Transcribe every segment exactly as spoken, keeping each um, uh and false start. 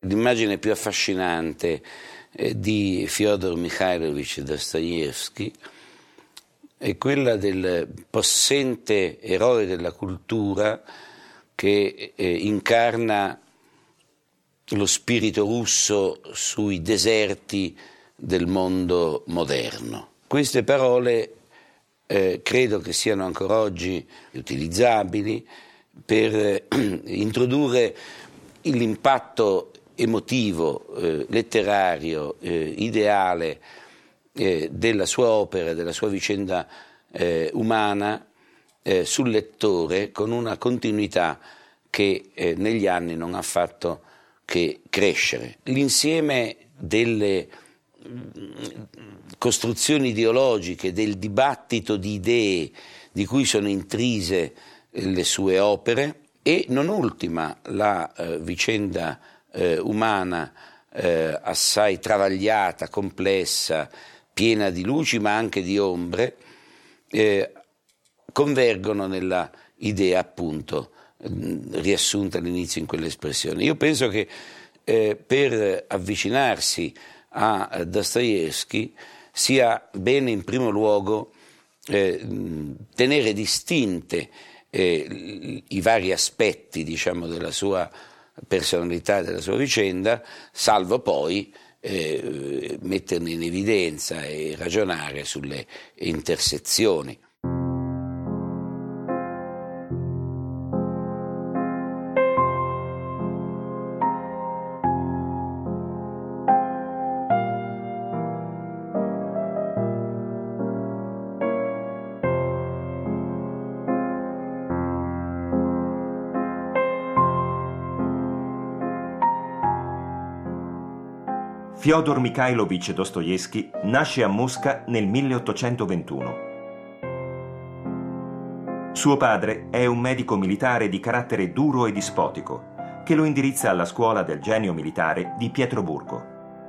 L'immagine più affascinante eh, di Fyodor Mikhailovich Dostoevskij è quella del possente eroe della cultura che eh, incarna lo spirito russo sui deserti del mondo moderno. Queste parole eh, credo che siano ancora oggi utilizzabili per eh, introdurre l'impatto emotivo, eh, letterario, eh, ideale eh, della sua opera, della sua vicenda eh, umana eh, sul lettore, con una continuità che eh, negli anni non ha fatto che crescere. L'insieme delle costruzioni ideologiche, del dibattito di idee di cui sono intrise le sue opere, e non ultima la eh, vicenda eh, umana eh, assai travagliata, complessa, piena di luci ma anche di ombre, eh, convergono nella idea appunto mh, riassunta all'inizio in quell'espressione. Io penso che eh, per avvicinarsi a, a Dostoevskij sia bene in primo luogo eh, tenere distinte Eh, i vari aspetti, diciamo, della sua personalità, della sua vicenda, salvo poi eh, metterne in evidenza e ragionare sulle intersezioni. Fyodor Mikhailovich Dostoevskij nasce a Mosca nel milleottocentoventuno. Suo padre è un medico militare di carattere duro e dispotico, che lo indirizza alla scuola del genio militare di Pietroburgo.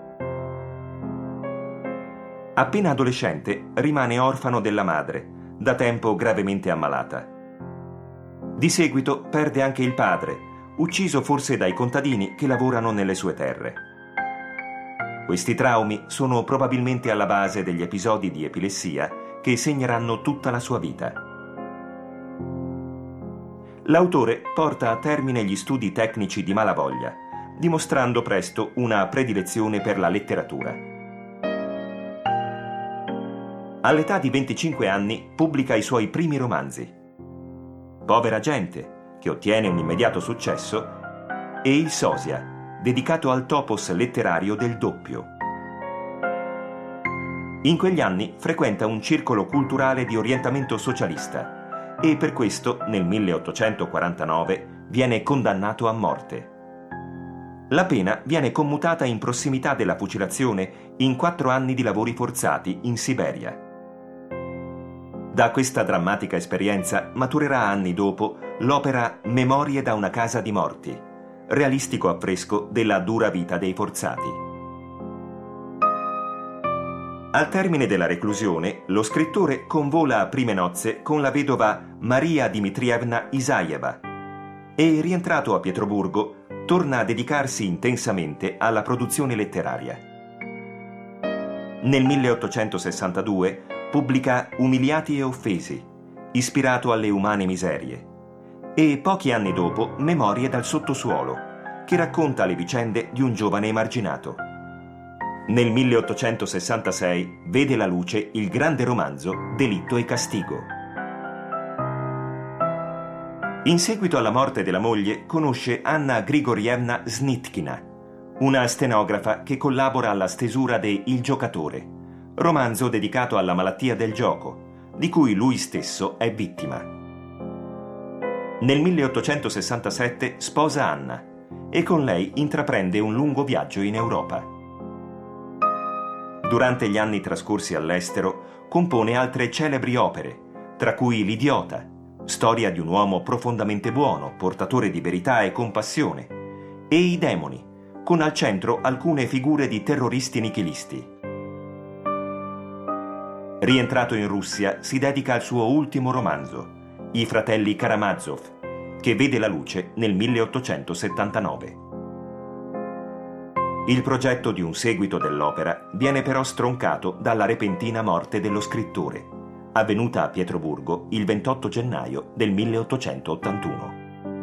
Appena adolescente rimane orfano della madre, da tempo gravemente ammalata. Di seguito perde anche il padre, ucciso forse dai contadini che lavorano nelle sue terre. Questi traumi sono probabilmente alla base degli episodi di epilessia che segneranno tutta la sua vita. L'autore porta a termine gli studi tecnici di malavoglia, dimostrando presto una predilezione per la letteratura. All'età di venticinque anni pubblica i suoi primi romanzi: Povera gente, che ottiene un immediato successo, e Il Sosia, dedicato al topos letterario del doppio. In quegli anni frequenta un circolo culturale di orientamento socialista e per questo nel milleottocentoquarantanove viene condannato a morte. La pena viene commutata in prossimità della fucilazione in quattro anni di lavori forzati in Siberia. Da questa drammatica esperienza maturerà anni dopo l'opera Memorie da una casa di morti, realistico affresco della dura vita dei forzati. Al termine della reclusione, lo scrittore convola a prime nozze con la vedova Maria Dmitrievna Isajeva e, rientrato a Pietroburgo, torna a dedicarsi intensamente alla produzione letteraria. Nel milleottocentosessantadue pubblica Umiliati e offesi, ispirato alle umane miserie, e pochi anni dopo Memorie dal sottosuolo, che racconta le vicende di un giovane emarginato. Nel milleottocentosessantasei vede la luce il grande romanzo Delitto e castigo. In seguito alla morte della moglie conosce Anna Grigorievna Snitkina, una stenografa che collabora alla stesura de Il giocatore, romanzo dedicato alla malattia del gioco, di cui lui stesso è vittima. Nel milleottocentosessantasette sposa Anna e con lei intraprende un lungo viaggio in Europa. Durante gli anni trascorsi all'estero compone altre celebri opere, tra cui L'idiota, storia di un uomo profondamente buono, portatore di verità e compassione, e I demoni, con al centro alcune figure di terroristi nichilisti. Rientrato in Russia, si dedica al suo ultimo romanzo, I fratelli Karamazov, che vede la luce nel milleottocentosettantanove. Il progetto di un seguito dell'opera viene però stroncato dalla repentina morte dello scrittore, avvenuta a Pietroburgo il ventotto gennaio del milleottocentottantuno.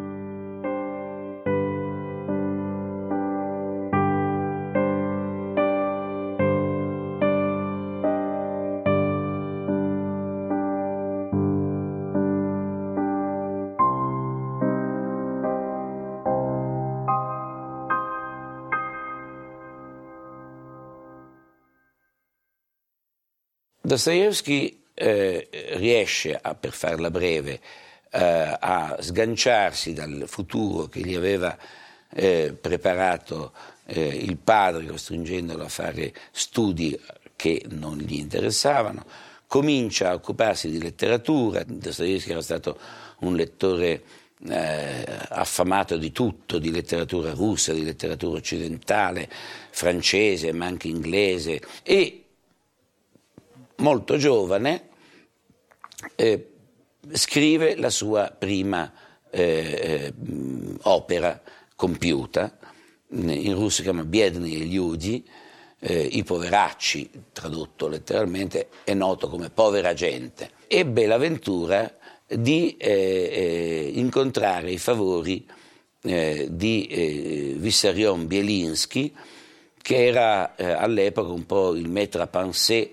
Dostoevskij eh, riesce, a, per farla breve, eh, a sganciarsi dal futuro che gli aveva eh, preparato eh, il padre, costringendolo a fare studi che non gli interessavano. Comincia a occuparsi di letteratura. Dostoevskij era stato un lettore eh, affamato di tutto, di letteratura russa, di letteratura occidentale, francese, ma anche inglese, e molto giovane eh, scrive la sua prima eh, opera compiuta, in russo si chiama Biedni Ljudi, eh, i poveracci, tradotto letteralmente, è noto come povera gente. Ebbe l'avventura di eh, eh, incontrare i favori eh, di eh, Vissarion Bielinskij, che era eh, all'epoca un po' il maître à penser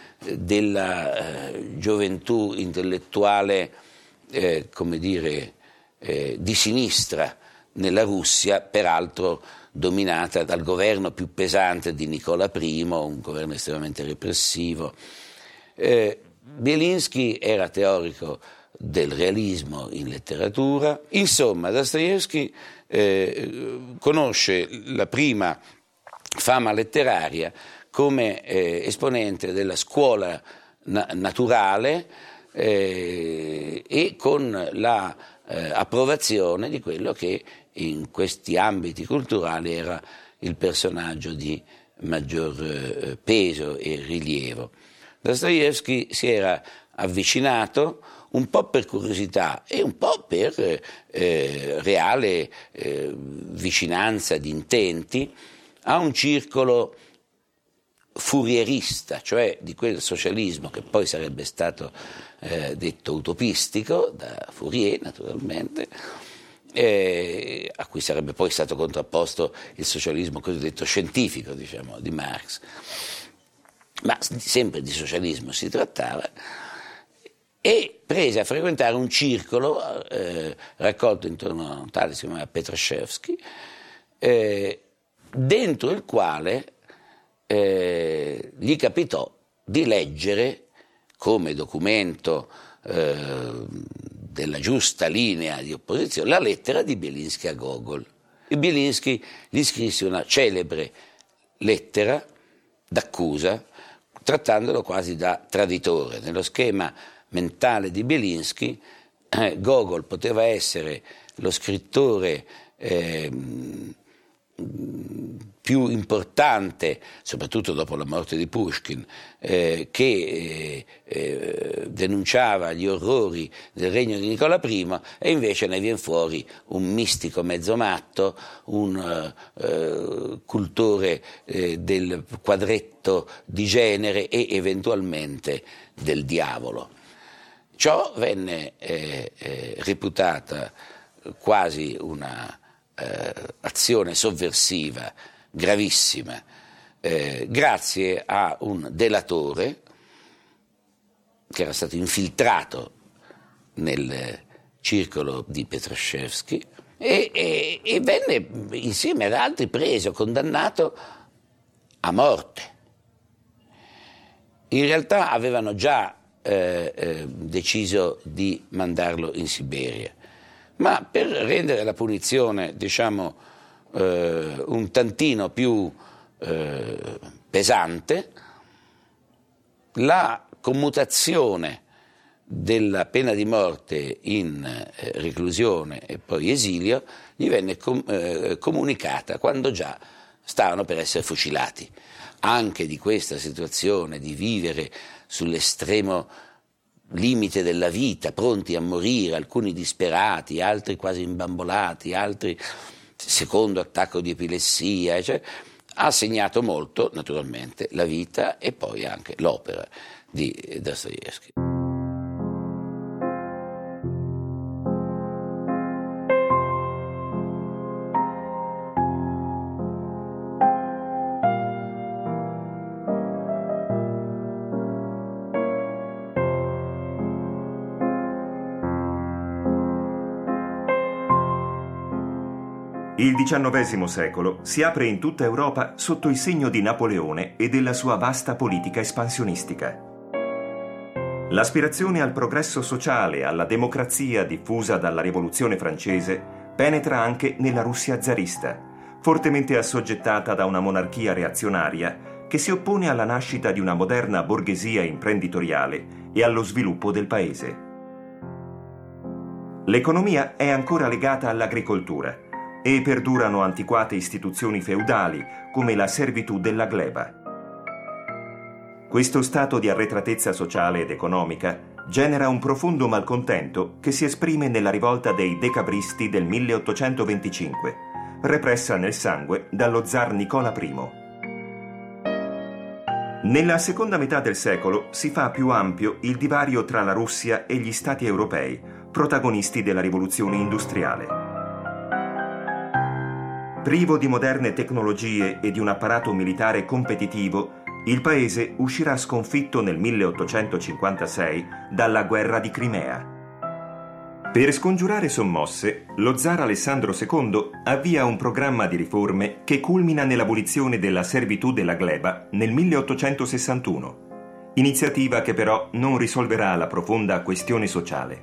della eh, gioventù intellettuale, eh, come dire, eh, di sinistra nella Russia, peraltro dominata dal governo più pesante di Nicola primo, un governo estremamente repressivo. Eh, Bielinskij era teorico del realismo in letteratura. Insomma, Dostoevskij eh, conosce la prima fama letteraria come eh, esponente della scuola na- naturale eh, e con la eh, approvazione di quello che in questi ambiti culturali era il personaggio di maggior eh, peso e rilievo. Dostoevskij si era avvicinato un po' per curiosità e un po' per eh, reale eh, vicinanza di intenti a un circolo furierista, cioè di quel socialismo che poi sarebbe stato eh, detto utopistico da Fourier, naturalmente, eh, a cui sarebbe poi stato contrapposto il socialismo cosiddetto scientifico, diciamo, di Marx. Ma sempre di socialismo si trattava, e prese a frequentare un circolo eh, raccolto intorno a un tale, si chiamava Petrashevsky, eh, dentro il quale Eh, gli capitò di leggere come documento eh, della giusta linea di opposizione la lettera di Bielinskij a Gogol. E Bielinskij gli scrisse una celebre lettera d'accusa, trattandolo quasi da traditore. Nello schema mentale di Bielinskij, eh, Gogol poteva essere lo scrittore eh, più importante, soprattutto dopo la morte di Pushkin, eh, che eh, eh, denunciava gli orrori del regno di Nicola primo, e invece ne viene fuori un mistico mezzo matto, un eh, cultore eh, del quadretto di genere e eventualmente del diavolo. Ciò venne eh, eh, reputata quasi una eh, azione sovversiva gravissima, eh, grazie a un delatore che era stato infiltrato nel circolo di Petrashevsky e, e, e venne insieme ad altri preso, condannato a morte. In realtà avevano già eh, eh, deciso di mandarlo in Siberia, ma per rendere la punizione, diciamo, Uh, un tantino più uh, pesante, la commutazione della pena di morte in eh, reclusione e poi esilio gli venne com- eh, comunicata quando già stavano per essere fucilati. Anche di questa situazione di vivere sull'estremo limite della vita, pronti a morire, alcuni disperati, altri quasi imbambolati, altri secondo attacco di epilessia, cioè, ha segnato molto, naturalmente, la vita e poi anche l'opera di Dostoevskij. Il diciannovesimo secolo si apre in tutta Europa sotto il segno di Napoleone e della sua vasta politica espansionistica. L'aspirazione al progresso sociale e alla democrazia diffusa dalla Rivoluzione francese penetra anche nella Russia zarista, fortemente assoggettata da una monarchia reazionaria che si oppone alla nascita di una moderna borghesia imprenditoriale e allo sviluppo del paese. L'economia è ancora legata all'agricoltura e perdurano antiquate istituzioni feudali come la servitù della gleba. Questo stato di arretratezza sociale ed economica genera un profondo malcontento che si esprime nella rivolta dei decabristi del milleottocentoventicinque, repressa nel sangue dallo zar Nicola I. Nella seconda metà del secolo si fa più ampio il divario tra la Russia e gli stati europei, protagonisti della rivoluzione industriale. Privo di moderne tecnologie e di un apparato militare competitivo, il paese uscirà sconfitto nel milleottocentocinquantasei dalla guerra di Crimea. Per scongiurare sommosse, lo zar Alessandro secondo avvia un programma di riforme che culmina nell'abolizione della servitù della gleba nel milleottocentosessantuno, iniziativa che però non risolverà la profonda questione sociale.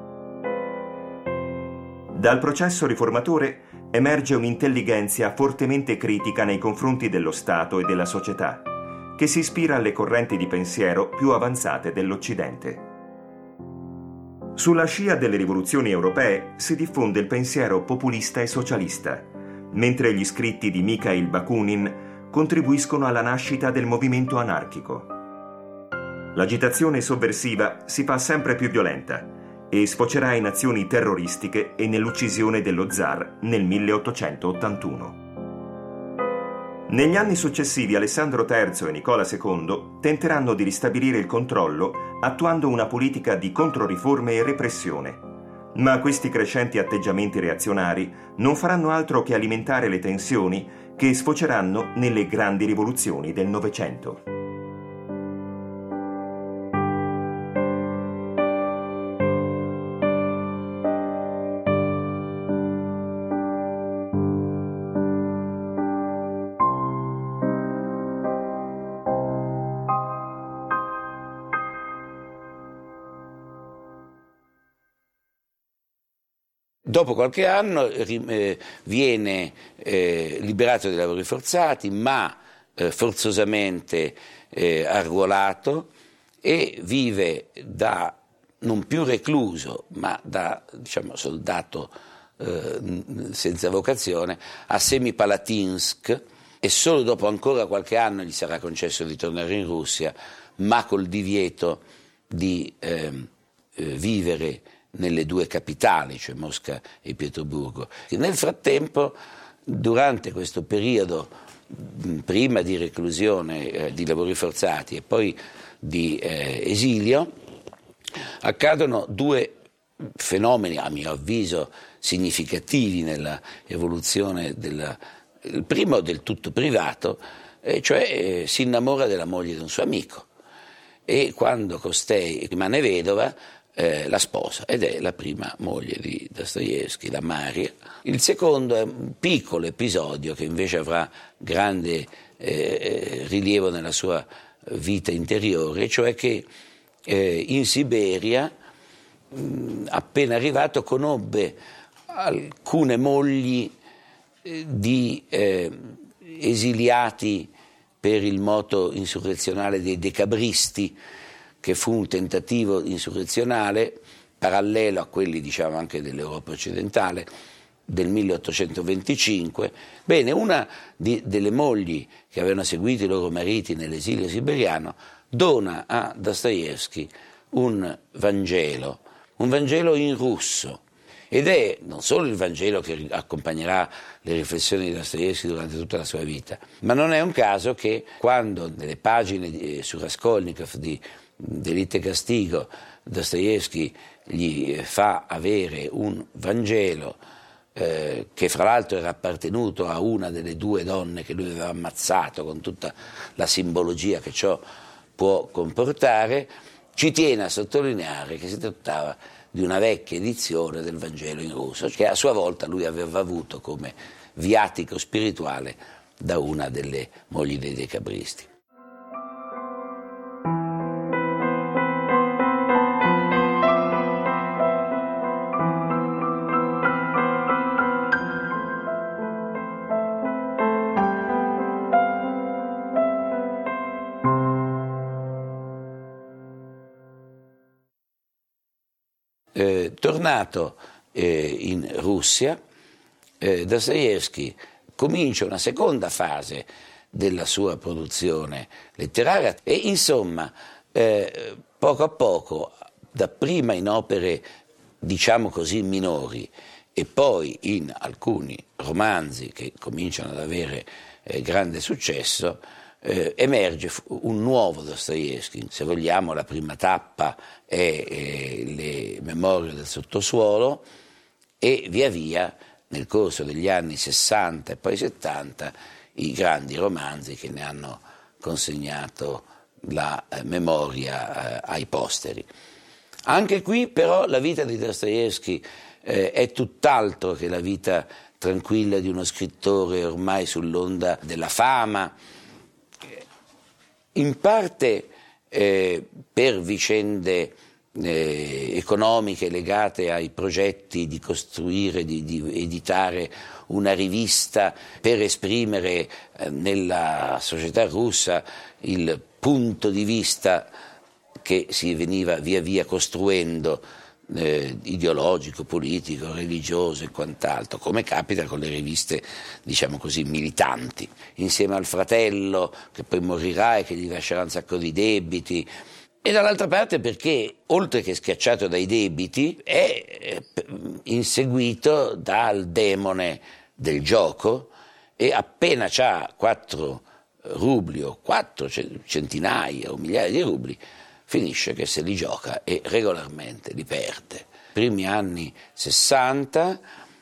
Dal processo riformatore emerge un'intelligenza fortemente critica nei confronti dello Stato e della società, che si ispira alle correnti di pensiero più avanzate dell'Occidente. Sulla scia delle rivoluzioni europee si diffonde il pensiero populista e socialista, mentre gli scritti di Mikhail Bakunin contribuiscono alla nascita del movimento anarchico. L'agitazione sovversiva si fa sempre più violenta e sfocerà in azioni terroristiche e nell'uccisione dello zar nel milleottocentottantuno. Negli anni successivi Alessandro terzo e Nicola secondo tenteranno di ristabilire il controllo attuando una politica di controriforme e repressione, ma questi crescenti atteggiamenti reazionari non faranno altro che alimentare le tensioni che sfoceranno nelle grandi rivoluzioni del Novecento. Dopo qualche anno eh, viene eh, liberato dai lavori forzati, ma eh, forzosamente eh, arruolato, e vive da non più recluso, ma da diciamo, soldato eh, senza vocazione a Semipalatinsk, e solo dopo ancora qualche anno gli sarà concesso di tornare in Russia, ma col divieto di eh, eh, vivere nelle due capitali, cioè Mosca e Pietroburgo. Nel frattempo, durante questo periodo, prima di reclusione, eh, di lavori forzati e poi di eh, esilio, accadono due fenomeni, a mio avviso, significativi nella evoluzione della... Il primo del tutto privato, eh, cioè eh, si innamora della moglie di un suo amico, e quando costei rimane vedova, Eh, la sposa, ed è la prima moglie di Dostoevskij, la Maria. Il secondo è un piccolo episodio che invece avrà grande eh, rilievo nella sua vita interiore, cioè che eh, in Siberia, mh, appena arrivato, conobbe alcune mogli eh, di eh, esiliati per il moto insurrezionale dei decabristi, che fu un tentativo insurrezionale parallelo a quelli, diciamo, anche dell'Europa occidentale del milleottocentoventicinque. Bene, una di, delle mogli che avevano seguito i loro mariti nell'esilio siberiano dona a Dostoevskij un Vangelo, un Vangelo in russo, Ed è non solo il Vangelo che accompagnerà le riflessioni di Dostoevskij durante tutta la sua vita, ma non è un caso che quando nelle pagine di, su Raskolnikov di Delitto e Castigo Dostoevskij gli fa avere un Vangelo eh, che fra l'altro era appartenuto a una delle due donne che lui aveva ammazzato, con tutta la simbologia che ciò può comportare, ci tiene a sottolineare che si trattava di una vecchia edizione del Vangelo in russo, che a sua volta lui aveva avuto come viatico spirituale da una delle mogli dei decabristi. Eh, tornato eh, in Russia, eh, Dostoevskij comincia una seconda fase della sua produzione letteraria e insomma eh, poco a poco, dapprima in opere diciamo così minori e poi in alcuni romanzi che cominciano ad avere eh, grande successo, Eh, emerge un nuovo Dostoevskij. Se vogliamo, la prima tappa è eh, le Memorie del sottosuolo e via via nel corso degli anni sessanta e poi settanta i grandi romanzi che ne hanno consegnato la eh, memoria eh, ai posteri. Anche qui però la vita di Dostoevskij eh, è tutt'altro che la vita tranquilla di uno scrittore ormai sull'onda della fama, in parte eh, per vicende eh, economiche legate ai progetti di costruire, di, di editare una rivista per esprimere eh, nella società russa il punto di vista che si veniva via via costruendo Eh, ideologico, politico, religioso e quant'altro, come capita con le riviste, diciamo così, militanti, insieme al fratello che poi morirà e che gli lascerà un sacco di debiti, e dall'altra parte perché, oltre che schiacciato dai debiti, è eh, inseguito dal demone del gioco e appena c'ha quattro rubli o quattro centinaia o migliaia di rubli, finisce che se li gioca e regolarmente li perde. Primi anni sessanta,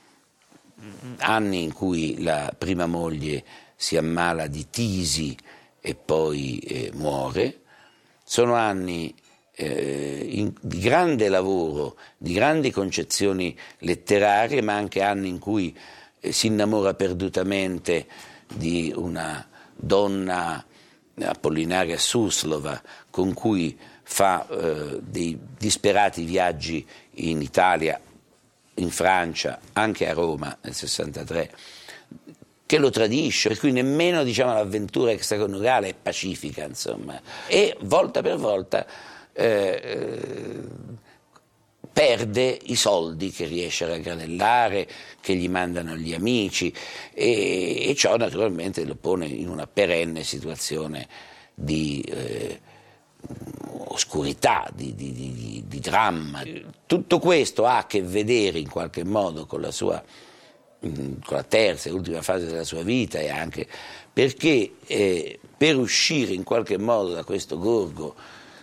anni in cui la prima moglie si ammala di tisi e poi eh, muore, sono anni eh, in, di grande lavoro, di grandi concezioni letterarie, ma anche anni in cui eh, si innamora perdutamente di una donna, Apollinaria Suslova, con cui fa eh, dei disperati viaggi in Italia, in Francia, anche a Roma nel sessantatré, che lo tradisce, per cui nemmeno diciamo, l'avventura extraconiugale è pacifica, insomma, e volta per volta eh, perde i soldi che riesce a raggranellare, che gli mandano gli amici, e, e ciò naturalmente lo pone in una perenne situazione di eh, oscurità, di, di, di, di dramma. Tutto questo ha a che vedere in qualche modo con la sua, con la terza e ultima fase della sua vita, e anche perché eh, per uscire in qualche modo da questo gorgo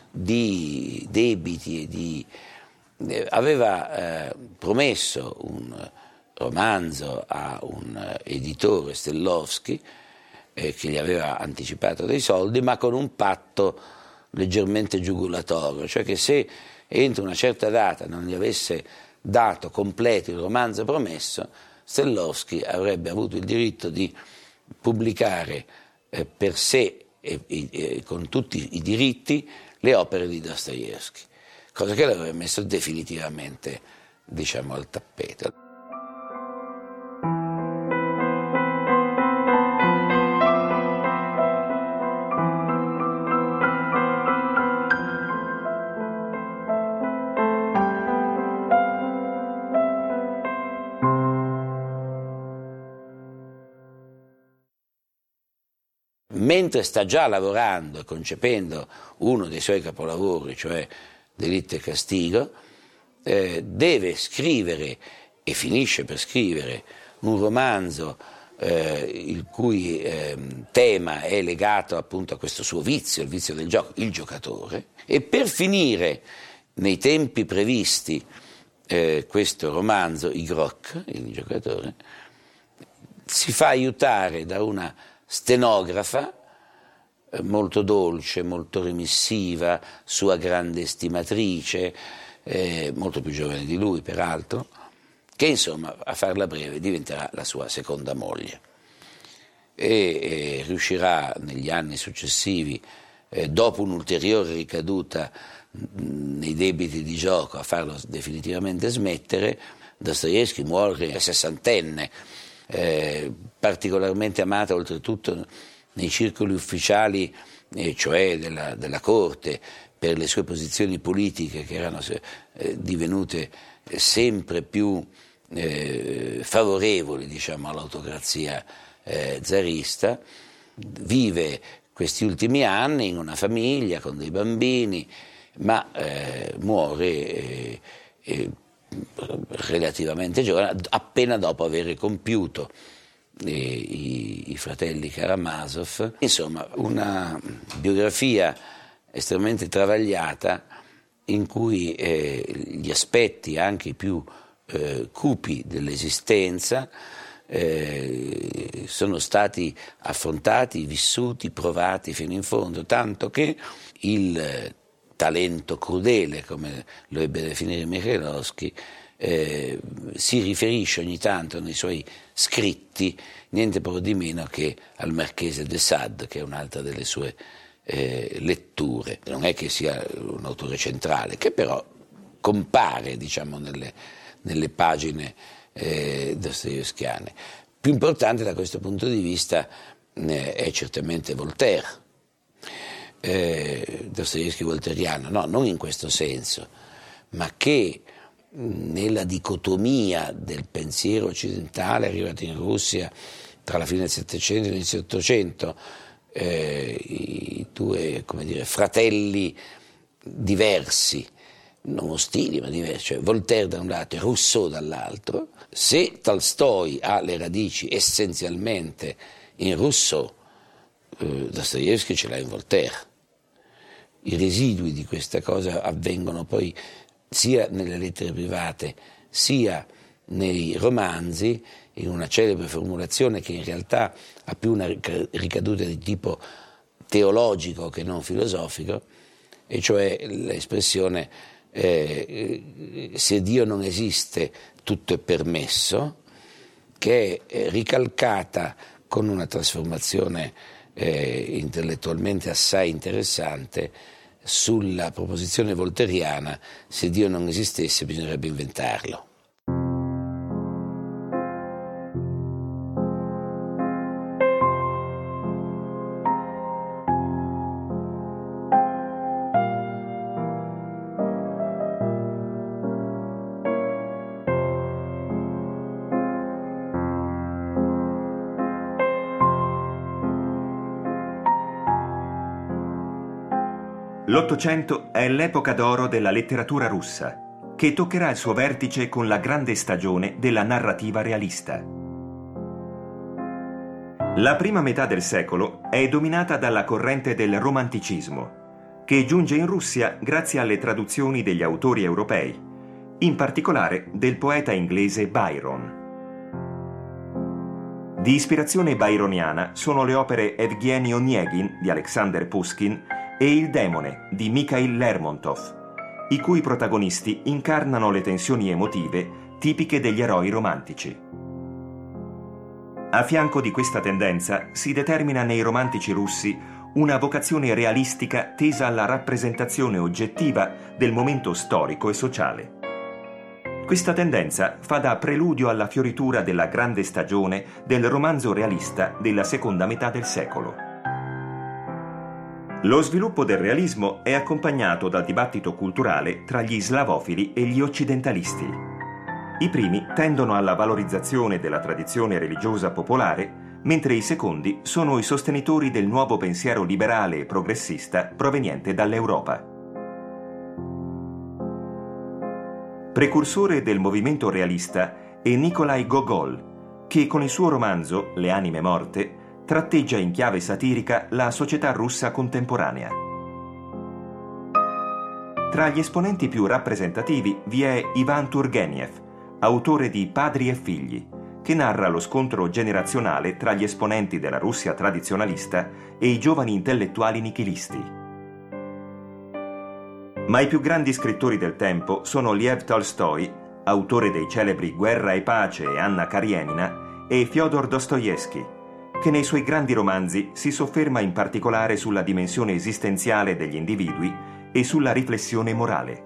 di debiti e di eh, aveva eh, promesso un romanzo a un editore, Stellovsky, eh, che gli aveva anticipato dei soldi, ma con un patto leggermente giugulatorio, cioè che se entro una certa data non gli avesse dato completo il romanzo promesso, Stellovsky avrebbe avuto il diritto di pubblicare eh, per sé e, e, e con tutti i diritti le opere di Dostoevskij, cosa che l'avrebbe messo definitivamente, diciamo, al tappeto. Mentre sta già lavorando e concependo uno dei suoi capolavori, cioè Delitto e Castigo, eh, deve scrivere e finisce per scrivere un romanzo eh, il cui eh, tema è legato appunto a questo suo vizio, il vizio del gioco, il giocatore, e per finire nei tempi previsti eh, questo romanzo, Igrok, il giocatore, si fa aiutare da una stenografa eh, molto dolce, molto remissiva, sua grande estimatrice, eh, molto più giovane di lui peraltro, che insomma, a farla breve, diventerà la sua seconda moglie e, e riuscirà negli anni successivi, eh, dopo un'ulteriore ricaduta mh, nei debiti di gioco, a farlo definitivamente smettere. Dostoevskij muore sessantenne, eh, particolarmente amato oltretutto nei circoli ufficiali, eh, cioè della, della corte, per le sue posizioni politiche che erano eh, divenute sempre più eh, favorevoli, diciamo, all'autocrazia eh, zarista. Vive questi ultimi anni in una famiglia con dei bambini, ma eh, muore eh, eh, relativamente giovane, appena dopo aver compiuto eh, i, i fratelli Karamazov. Insomma, una biografia estremamente travagliata in cui eh, gli aspetti anche più eh, cupi dell'esistenza eh, sono stati affrontati, vissuti, provati fino in fondo, tanto che il talento crudele, come lo ebbe a definire Mikhailovsky, eh, si riferisce ogni tanto nei suoi scritti niente po' di meno che al Marchese de Sade, che è un'altra delle sue eh, letture. Non è che sia un autore centrale, che però compare, diciamo, nelle, nelle pagine eh, dostoevskiane. Più importante da questo punto di vista eh, è certamente Voltaire. Eh, Dostoevskij voltairiano, no, non in questo senso, ma che nella dicotomia del pensiero occidentale arrivato in Russia tra la fine del Settecento e l'inizio dell'Ottocento, eh, i due, come dire, fratelli diversi, non ostili ma diversi, cioè Voltaire da un lato e Rousseau dall'altro. Se Tolstoi ha le radici essenzialmente in Rousseau, eh, Dostoevskij ce l'ha in Voltaire. I residui di questa cosa avvengono poi sia nelle lettere private sia nei romanzi, in una celebre formulazione che in realtà ha più una ricaduta di tipo teologico che non filosofico, e cioè l'espressione eh, se Dio non esiste tutto è permesso, che è ricalcata con una trasformazione eh, intellettualmente assai interessante sulla proposizione voltairiana: se Dio non esistesse bisognerebbe inventarlo. L'Ottocento è l'epoca d'oro della letteratura russa, che toccherà il suo vertice con la grande stagione della narrativa realista. La prima metà del secolo è dominata dalla corrente del romanticismo, che giunge in Russia grazie alle traduzioni degli autori europei, in particolare del poeta inglese Byron. Di ispirazione byroniana sono le opere Evgeny Onegin di Alexander Pushkin e Il demone di Mikhail Lermontov, i cui protagonisti incarnano le tensioni emotive tipiche degli eroi romantici. A fianco di questa tendenza si determina nei romantici russi una vocazione realistica tesa alla rappresentazione oggettiva del momento storico e sociale. Questa tendenza fa da preludio alla fioritura della grande stagione del romanzo realista della seconda metà del secolo. Lo sviluppo del realismo è accompagnato dal dibattito culturale tra gli slavofili e gli occidentalisti. I primi tendono alla valorizzazione della tradizione religiosa popolare, mentre i secondi sono i sostenitori del nuovo pensiero liberale e progressista proveniente dall'Europa. Precursore del movimento realista e Nikolai Gogol, che con il suo romanzo Le anime morte tratteggia in chiave satirica la società russa contemporanea. Tra gli esponenti più rappresentativi vi è Ivan Turgenev, autore di Padri e figli, che narra lo scontro generazionale tra gli esponenti della Russia tradizionalista e i giovani intellettuali nichilisti. Ma i più grandi scrittori del tempo sono Lev Tolstoi, autore dei celebri Guerra e pace e Anna Karenina, e Fyodor Dostoevskij, che nei suoi grandi romanzi si sofferma in particolare sulla dimensione esistenziale degli individui e sulla riflessione morale.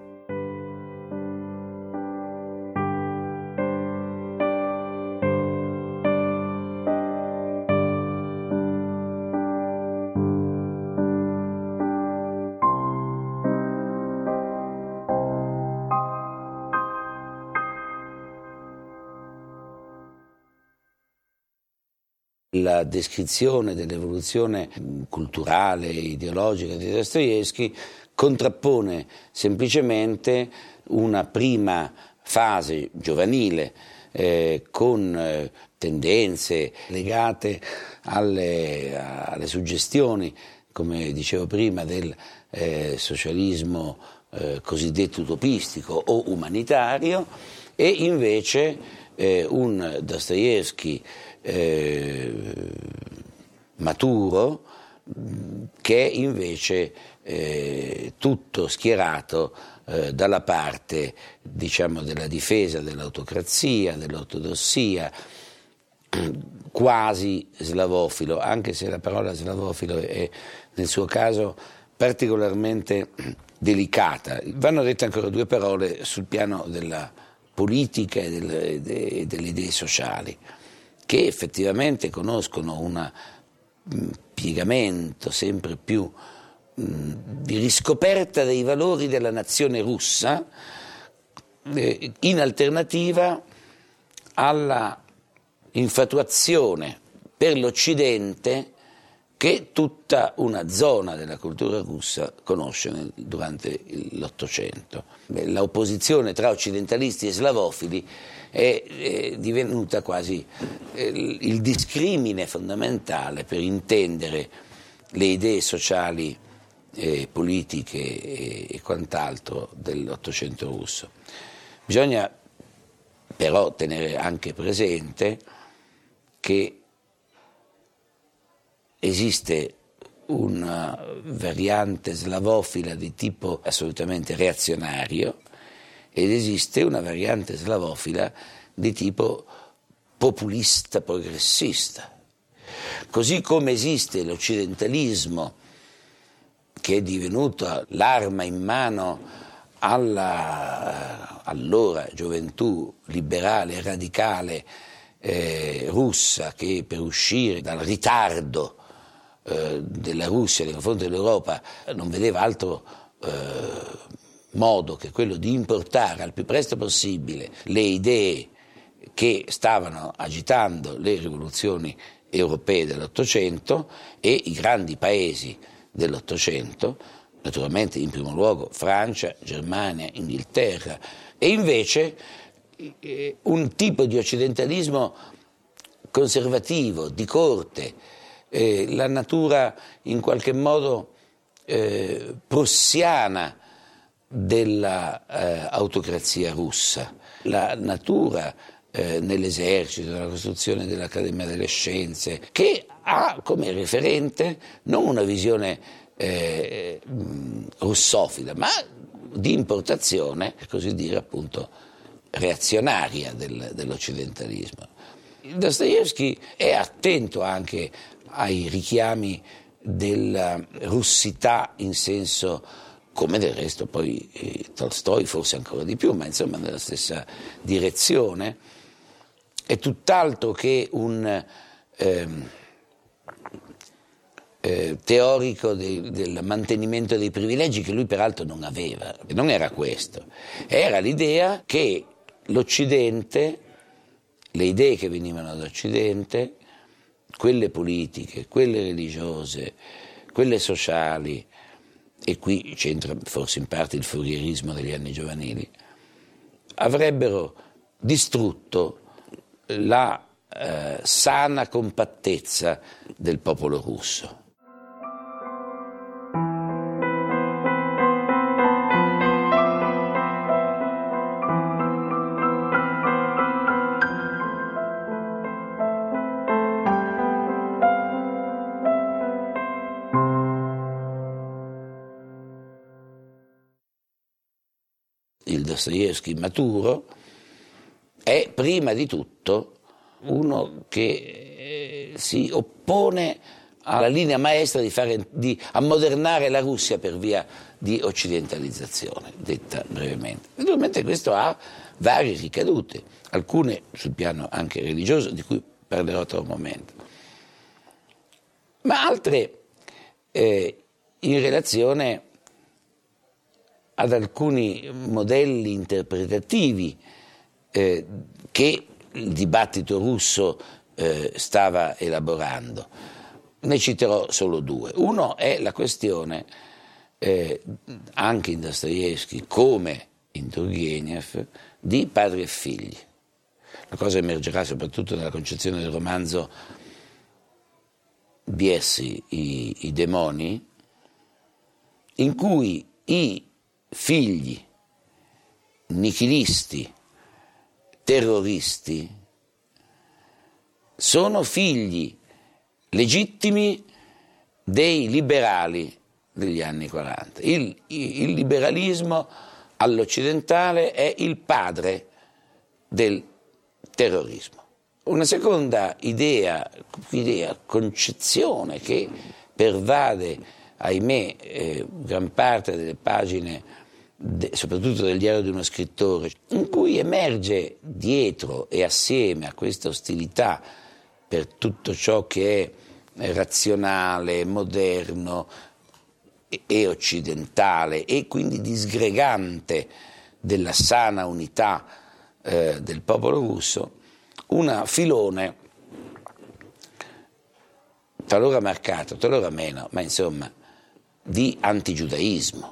La descrizione dell'evoluzione culturale e ideologica di Dostoevskij contrappone semplicemente una prima fase giovanile eh, con eh, tendenze legate alle, alle suggestioni, come dicevo prima, del eh, socialismo eh, cosiddetto utopistico o umanitario, e invece eh, un Dostoevskij Eh, maturo, che è invece eh, tutto schierato eh, dalla parte, diciamo, della difesa dell'autocrazia, dell'ortodossia, quasi slavofilo, anche se la parola slavofilo è nel suo caso particolarmente delicata. Vanno dette ancora due parole sul piano della politica e delle, de, delle idee sociali, che effettivamente conoscono un piegamento sempre più mh, di riscoperta dei valori della nazione russa, eh, in alternativa alla infatuazione per l'Occidente che tutta una zona della cultura russa conosce nel, durante l'Ottocento. L'opposizione tra occidentalisti e slavofili è, è divenuta quasi eh, il discrimine fondamentale per intendere le idee sociali, eh, politiche e, e quant'altro dell'Ottocento russo. Bisogna però tenere anche presente che esiste una variante slavofila di tipo assolutamente reazionario ed esiste una variante slavofila di tipo populista progressista. Così come esiste l'occidentalismo, che è divenuto l'arma in mano alla allora gioventù liberale e radicale eh, russa, che per uscire dal ritardo eh, della Russia nei confronti dell'Europa non vedeva altro eh, modo che quello di importare al più presto possibile le idee che stavano agitando le rivoluzioni europee dell'Ottocento e i grandi paesi dell'Ottocento, naturalmente in primo luogo Francia, Germania, Inghilterra, e invece eh, un tipo di occidentalismo conservativo, di corte, eh, la natura in qualche modo eh, prussiana dell'autocrazia eh, russa, la natura eh, nell'esercito, nella costruzione dell'Accademia delle Scienze, che ha come referente non una visione eh, russofila, ma di importazione, per così dire, appunto, reazionaria del, dell'occidentalismo. Dostoevskij è attento anche ai richiami della russità in senso, come del resto poi eh, Tolstoi, forse ancora di più, ma insomma nella stessa direzione. È tutt'altro che un ehm, eh, teorico de, del mantenimento dei privilegi, che lui peraltro non aveva. Non era questo, era l'idea che l'Occidente, le idee che venivano dall'Occidente, quelle politiche, quelle religiose, quelle sociali, e qui c'entra forse in parte il fourierismo degli anni giovanili, avrebbero distrutto la eh, sana compattezza del popolo russo. Il Dostoevskij maturo è prima di tutto uno che eh, si oppone alla linea maestra di, fare, di ammodernare la Russia per via di occidentalizzazione, detta brevemente. Naturalmente questo ha varie ricadute, alcune sul piano anche religioso, di cui parlerò tra un momento, ma altre eh, in relazione ad alcuni modelli interpretativi eh, che il dibattito russo eh, stava elaborando. Ne citerò solo due. Uno è la questione, eh, anche in Dostoevskij come in Turgenev, di padri e figli. La cosa emergerà soprattutto nella concezione del romanzo Biessi, i, i demoni, in cui i figli nichilisti, terroristi, sono figli legittimi dei liberali degli anni quaranta. Il, il liberalismo all'occidentale è il padre del terrorismo. Una seconda idea, idea concezione che pervade, ahimè, eh, gran parte delle pagine, de, soprattutto del diario di uno scrittore, in cui emerge dietro e assieme a questa ostilità per tutto ciò che è razionale, moderno e, e occidentale e quindi disgregante della sana unità eh, del popolo russo, un filone talora marcato, talora meno, ma insomma di antigiudaismo,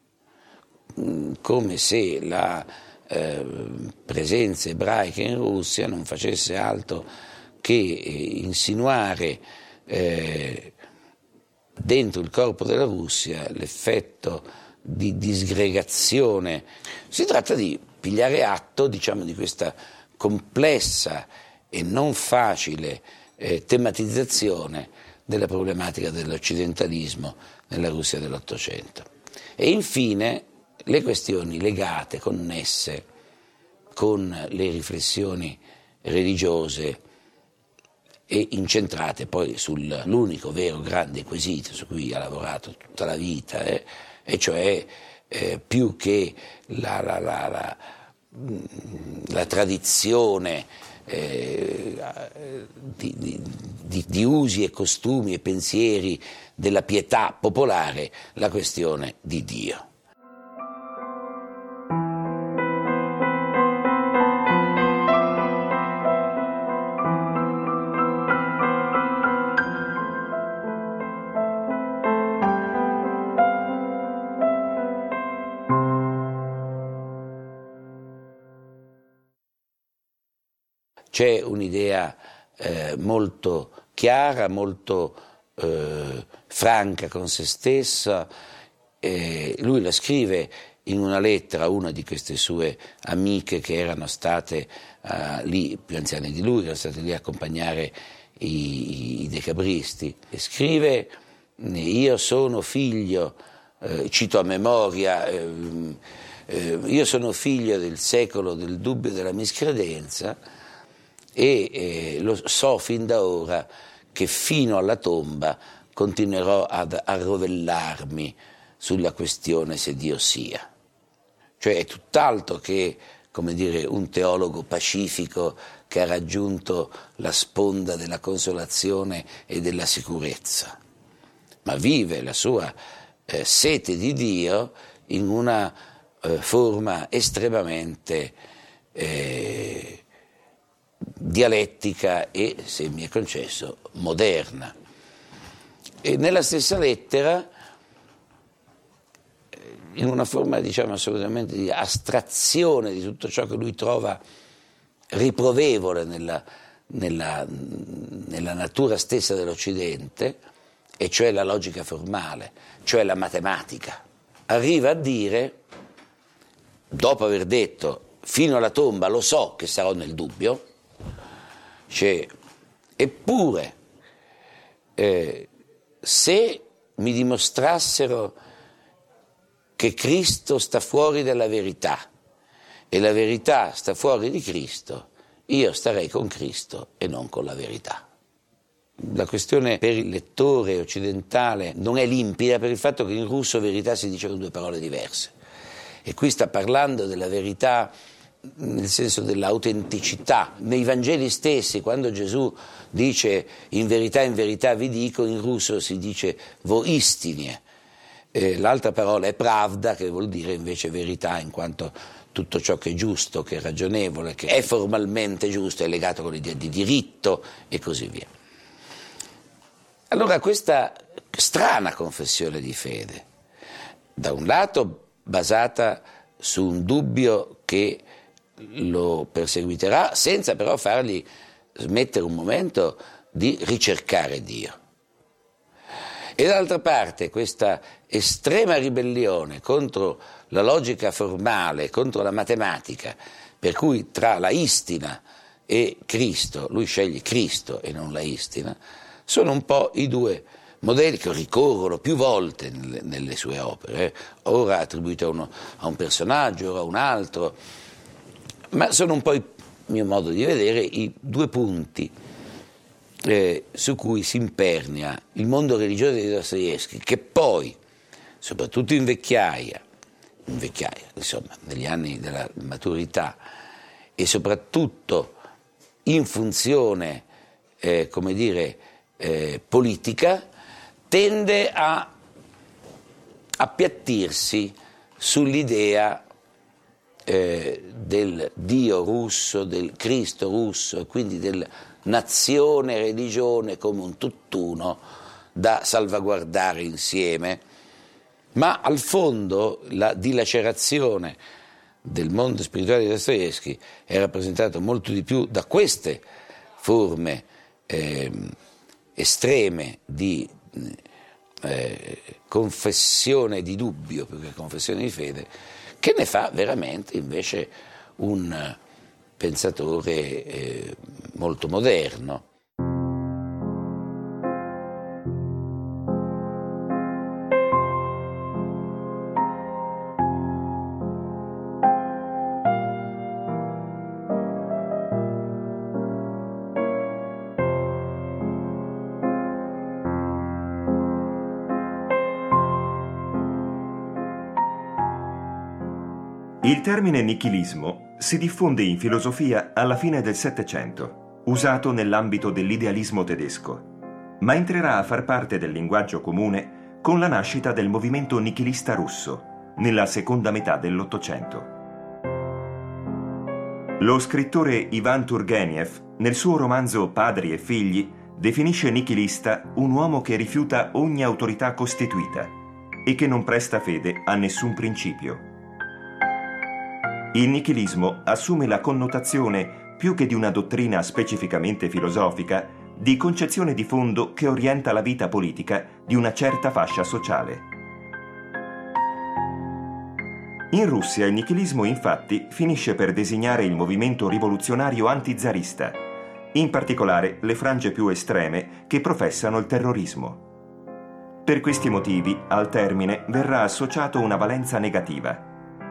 come se la eh, presenza ebraica in Russia non facesse altro che eh, insinuare eh, dentro il corpo della Russia l'effetto di disgregazione. Si tratta di pigliare atto, diciamo, di questa complessa e non facile eh, tematizzazione della problematica dell'occidentalismo nella Russia dell'Ottocento. E infine le questioni legate, connesse con le riflessioni religiose e incentrate poi sull'unico vero grande quesito su cui ha lavorato tutta la vita, eh, e cioè eh, più che la, la, la, la, la tradizione eh, di, di, di, di usi e costumi e pensieri della pietà popolare, la questione di Dio. C'è un'idea eh, molto chiara, molto eh, franca con se stessa. Eh, lui la scrive in una lettera a una di queste sue amiche che erano state eh, lì, più anziane di lui, erano state lì a accompagnare i, i decabristi. E scrive: io sono figlio, eh, cito a memoria, eh, eh, io sono figlio del secolo del dubbio e della miscredenza, e eh, lo so fin da ora che fino alla tomba continuerò ad arrovellarmi sulla questione se Dio sia. Cioè è tutt'altro che, come dire, un teologo pacifico che ha raggiunto la sponda della consolazione e della sicurezza, ma vive la sua eh, sete di Dio in una eh, forma estremamente eh, dialettica e, se mi è concesso, moderna. E nella stessa lettera, in una forma, diciamo, assolutamente di astrazione di tutto ciò che lui trova riprovevole nella, nella, nella natura stessa dell'Occidente, e cioè la logica formale, cioè la matematica. Arriva a dire, dopo aver detto fino alla tomba lo so che sarò nel dubbio, cioè, eppure eh, se mi dimostrassero che Cristo sta fuori dalla verità e la verità sta fuori di Cristo, io starei con Cristo e non con la verità. La questione per il lettore occidentale non è limpida per il fatto che in russo verità si dice con due parole diverse, e qui sta parlando della verità nel senso dell'autenticità. Nei Vangeli stessi, quando Gesù dice in verità, in verità vi dico, in russo si dice vo istinie, eh, l'altra parola è pravda, che vuol dire invece verità, in quanto tutto ciò che è giusto, che è ragionevole, che è formalmente giusto, è legato con l'idea di diritto e così via. Allora questa strana confessione di fede, da un lato basata su un dubbio che lo perseguiterà, senza però fargli smettere un momento di ricercare Dio, e dall'altra parte questa estrema ribellione contro la logica formale, contro la matematica, per cui tra la istina e Cristo, lui sceglie Cristo e non la istina, sono un po' i due modelli che ricorrono più volte nelle, nelle sue opere, eh? Ora attribuite a, uno, a un personaggio, ora a un altro, ma sono un po', il mio modo di vedere, i due punti eh, su cui si impernia il mondo religioso di Dostoevskij, che poi, soprattutto in vecchiaia, in vecchiaia, insomma, negli anni della maturità, e soprattutto in funzione, eh, come dire, eh, politica, tende a appiattirsi sull'idea eh, del Dio russo, del Cristo russo, e quindi della nazione, religione come un tutt'uno da salvaguardare insieme. Ma al fondo la dilacerazione del mondo spirituale di Dostoevskij è rappresentata molto di più da queste forme eh, estreme di eh, confessione di dubbio più che confessione di fede, che ne fa veramente invece un pensatore eh, molto moderno. Il termine nichilismo si diffonde in filosofia alla fine del Settecento, usato nell'ambito dell'idealismo tedesco, ma entrerà a far parte del linguaggio comune con la nascita del movimento nichilista russo, nella seconda metà dell'Ottocento. Lo scrittore Ivan Turgenev, nel suo romanzo Padri e figli, definisce nichilista un uomo che rifiuta ogni autorità costituita e che non presta fede a nessun principio. Il nichilismo assume la connotazione, più che di una dottrina specificamente filosofica, di concezione di fondo che orienta la vita politica di una certa fascia sociale. In Russia il nichilismo infatti finisce per designare il movimento rivoluzionario antizarista, in particolare le frange più estreme che professano il terrorismo. Per questi motivi al termine verrà associato una valenza negativa.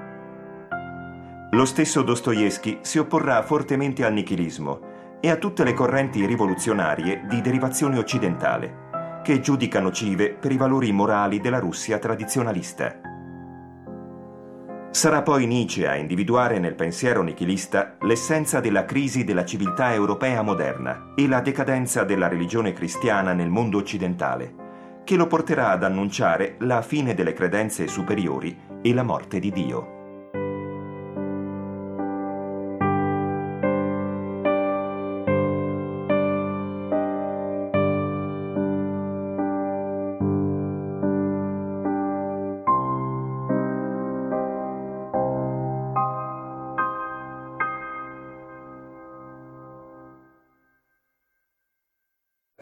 Lo stesso Dostoevskij si opporrà fortemente al nichilismo e a tutte le correnti rivoluzionarie di derivazione occidentale, che giudica nocive per i valori morali della Russia tradizionalista. Sarà poi Nietzsche a individuare nel pensiero nichilista l'essenza della crisi della civiltà europea moderna e la decadenza della religione cristiana nel mondo occidentale, che lo porterà ad annunciare la fine delle credenze superiori e la morte di Dio.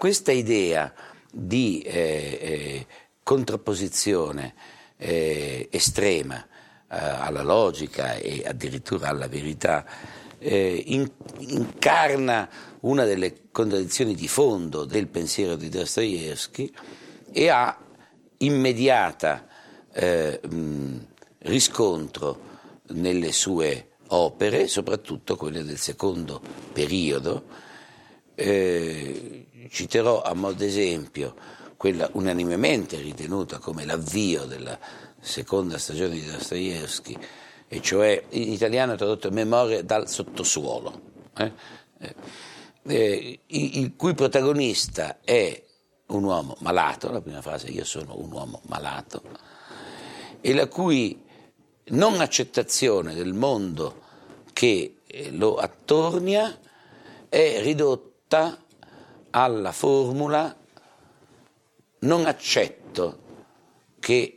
questa idea di eh, eh, contrapposizione eh, estrema eh, alla logica e addirittura alla verità eh, in, incarna una delle contraddizioni di fondo del pensiero di Dostoevskij e ha immediata eh, mh, riscontro nelle sue opere, soprattutto quelle del secondo periodo. Eh, citerò a modo d'esempio quella unanimemente ritenuta come l'avvio della seconda stagione di Dostoevskij, e cioè in italiano è tradotto Memorie dal sottosuolo, eh? Eh, il cui protagonista è un uomo malato, la prima frase io sono un uomo malato, e la cui non accettazione del mondo che lo attornia è ridotta alla formula: non accetto che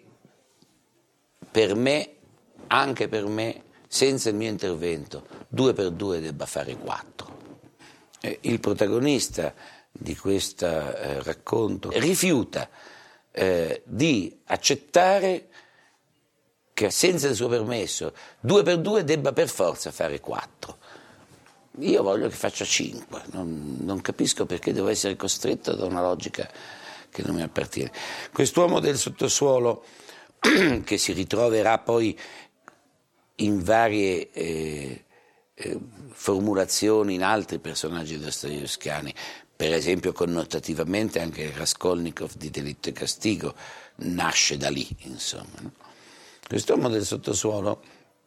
per me, anche per me, senza il mio intervento, due per due debba fare quattro. Eh, il protagonista di questo eh, racconto rifiuta eh, di accettare che senza il suo permesso due per due debba per forza fare quattro. Io voglio che faccia cinque, non, non capisco perché devo essere costretto da una logica che non mi appartiene. Quest'uomo del sottosuolo, che si ritroverà poi in varie eh, eh, formulazioni in altri personaggi dostoevskiani, per esempio connotativamente anche Raskolnikov di Delitto e Castigo nasce da lì, insomma, no? Quest'uomo del sottosuolo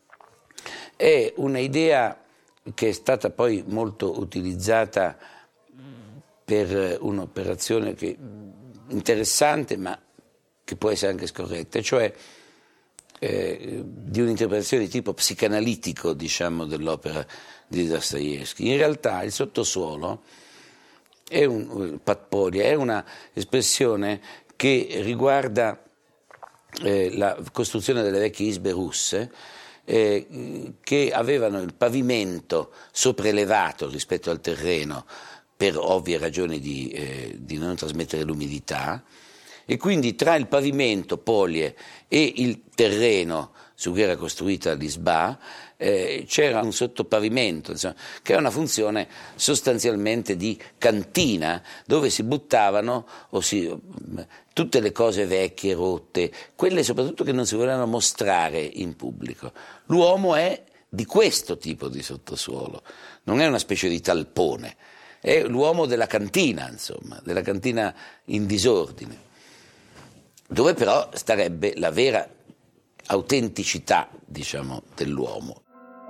è un'idea che è stata poi molto utilizzata per un'operazione che, interessante, ma che può essere anche scorretta, cioè eh, di un'interpretazione di tipo psicanalitico, diciamo, dell'opera di Dostoevskij. In realtà il sottosuolo è un patporia, è una espressione che riguarda eh, la costruzione delle vecchie isbe russe, eh, che avevano il pavimento sopraelevato rispetto al terreno per ovvie ragioni di, eh, di non trasmettere l'umidità, e quindi tra il pavimento polie e il terreno su cui era costruita l'isba eh, c'era un sottopavimento, insomma, che ha una funzione sostanzialmente di cantina, dove si buttavano o si, tutte le cose vecchie, rotte, quelle soprattutto che non si volevano mostrare in pubblico. L'uomo è di questo tipo di sottosuolo, non è una specie di talpone, è l'uomo della cantina, insomma, della cantina in disordine, dove però starebbe la vera autenticità, diciamo, dell'uomo.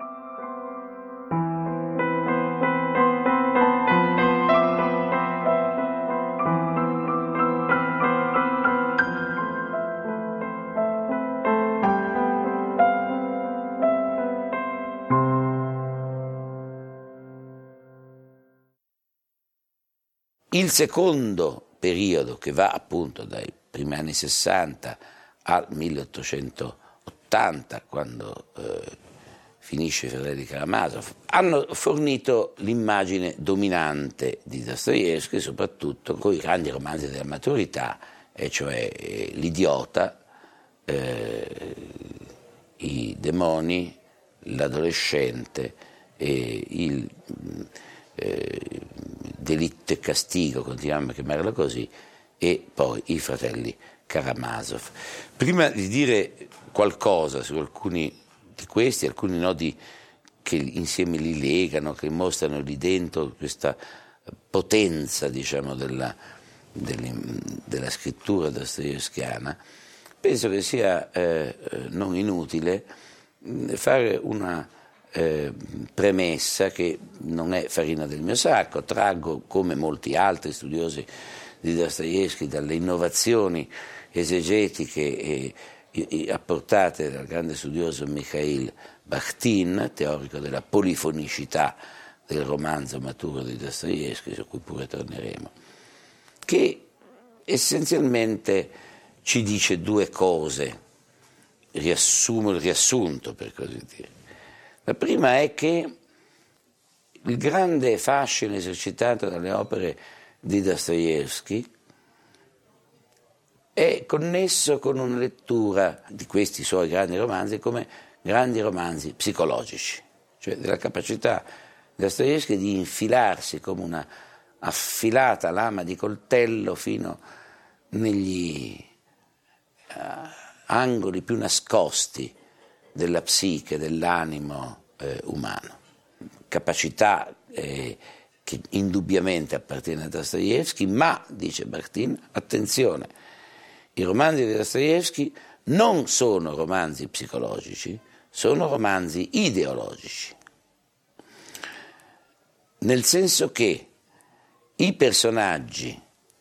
Il secondo periodo, che va appunto dai primi anni sessanta al milleottocentottanta, quando eh, finisce Fratelli Karamazov, hanno fornito l'immagine dominante di Dostoevskij, soprattutto con i grandi romanzi della maturità, e cioè eh, L'idiota, eh, i demoni, l'adolescente e il eh, Delitto e Castigo, continuiamo a chiamarlo così, e poi i Fratelli Karamazov. Prima di dire qualcosa su alcuni di questi, alcuni nodi che insieme li legano, che mostrano lì dentro questa potenza, diciamo, della, della, della scrittura dostoevskiana, penso che sia eh, non inutile fare una eh, premessa che non è farina del mio sacco. Traggo, come molti altri studiosi di Dostoevskij, dalle innovazioni esegetiche e, e apportate dal grande studioso Mikhail Bakhtin, teorico della polifonicità del romanzo maturo di Dostoevskij, su cui pure torneremo, che essenzialmente ci dice due cose, riassumo il riassunto per così dire. La prima è che il grande fascino esercitato dalle opere di Dostoevskij è connesso con una lettura di questi suoi grandi romanzi come grandi romanzi psicologici, cioè della capacità di Dostoevskij di infilarsi come una affilata lama di coltello fino negli uh, angoli più nascosti della psiche, dell'animo eh, umano. Capacità eh, che indubbiamente appartiene a Dostoevskij, ma, dice Bakhtin, attenzione, i romanzi di Dostoevskij non sono romanzi psicologici, sono romanzi ideologici, nel senso che i personaggi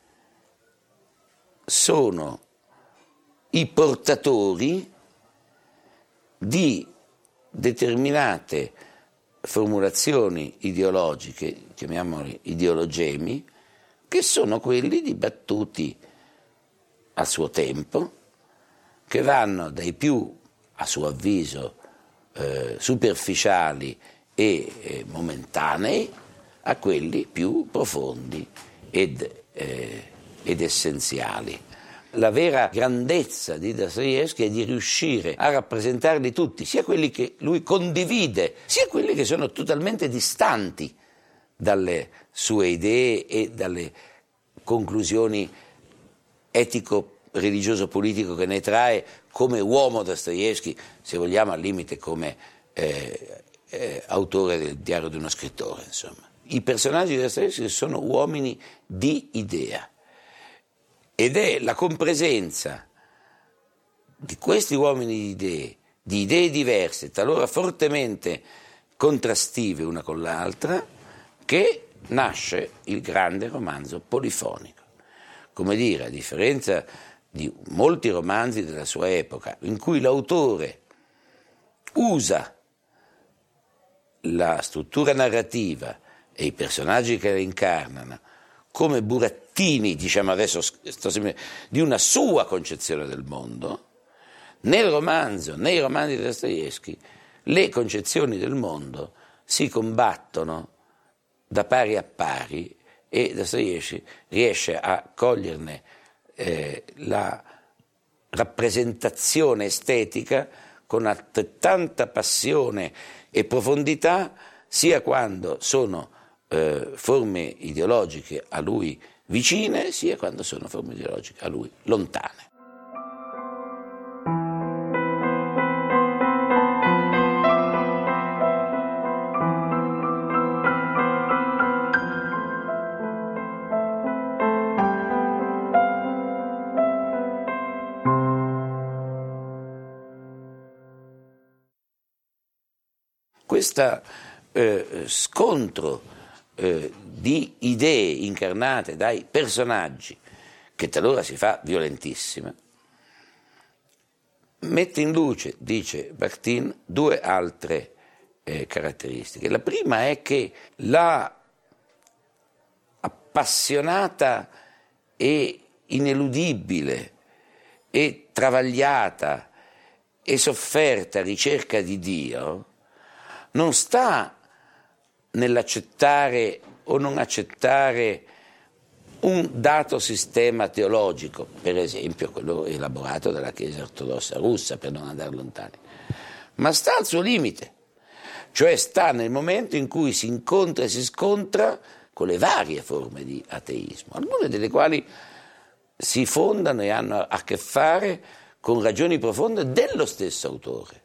sono i portatori di determinate formulazioni ideologiche, chiamiamoli ideologemi, che sono quelli dibattuti a suo tempo, che vanno dai più, a suo avviso, eh, superficiali e eh, momentanei a quelli più profondi ed, eh, ed essenziali. La vera grandezza di Dostoevskij è di riuscire a rappresentarli tutti, sia quelli che lui condivide, sia quelli che sono totalmente distanti dalle sue idee e dalle conclusioni etico-religioso-politico che ne trae come uomo Dostoevskij, se vogliamo al limite come eh, eh, autore del diario di uno scrittore, insomma. I personaggi di Dostoevskij sono uomini di idea. Ed è la compresenza di questi uomini di idee, di idee diverse, talora fortemente contrastive una con l'altra, che nasce il grande romanzo polifonico. Come dire, a differenza di molti romanzi della sua epoca, in cui l'autore usa la struttura narrativa e i personaggi che la incarnano come burattini, diciamo adesso, sto sempre, di una sua concezione del mondo, nel romanzo, nei romanzi di Dostoevskij, le concezioni del mondo si combattono da pari a pari e Dostoevskij riesce a coglierne eh, la rappresentazione estetica con altrettanta passione e profondità, sia quando sono Eh, forme ideologiche a lui vicine, sia quando sono forme ideologiche a lui lontane. Questo eh, scontro Eh, di idee incarnate dai personaggi, che talora si fa violentissima, mette in luce, dice Bakhtin, due altre eh, caratteristiche. La prima è che la appassionata e ineludibile e travagliata e sofferta ricerca di Dio non sta nell'accettare o non accettare un dato sistema teologico, per esempio quello elaborato dalla Chiesa ortodossa russa, per non andare lontani, ma sta al suo limite, cioè sta nel momento in cui si incontra e si scontra con le varie forme di ateismo, alcune delle quali si fondano e hanno a che fare con ragioni profonde dello stesso autore.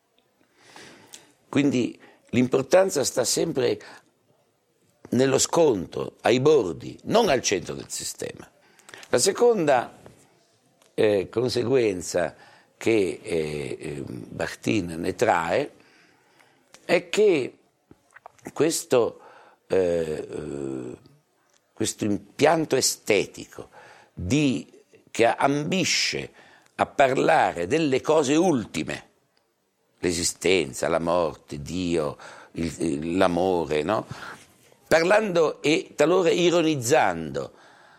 Quindi l'importanza sta sempre nello scontro, ai bordi, non al centro del sistema. La seconda eh, conseguenza che eh, Bakhtin ne trae è che questo, eh, questo impianto estetico di, che ambisce a parlare delle cose ultime, l'esistenza, la morte, Dio, il, l'amore, no? Parlando e talora ironizzando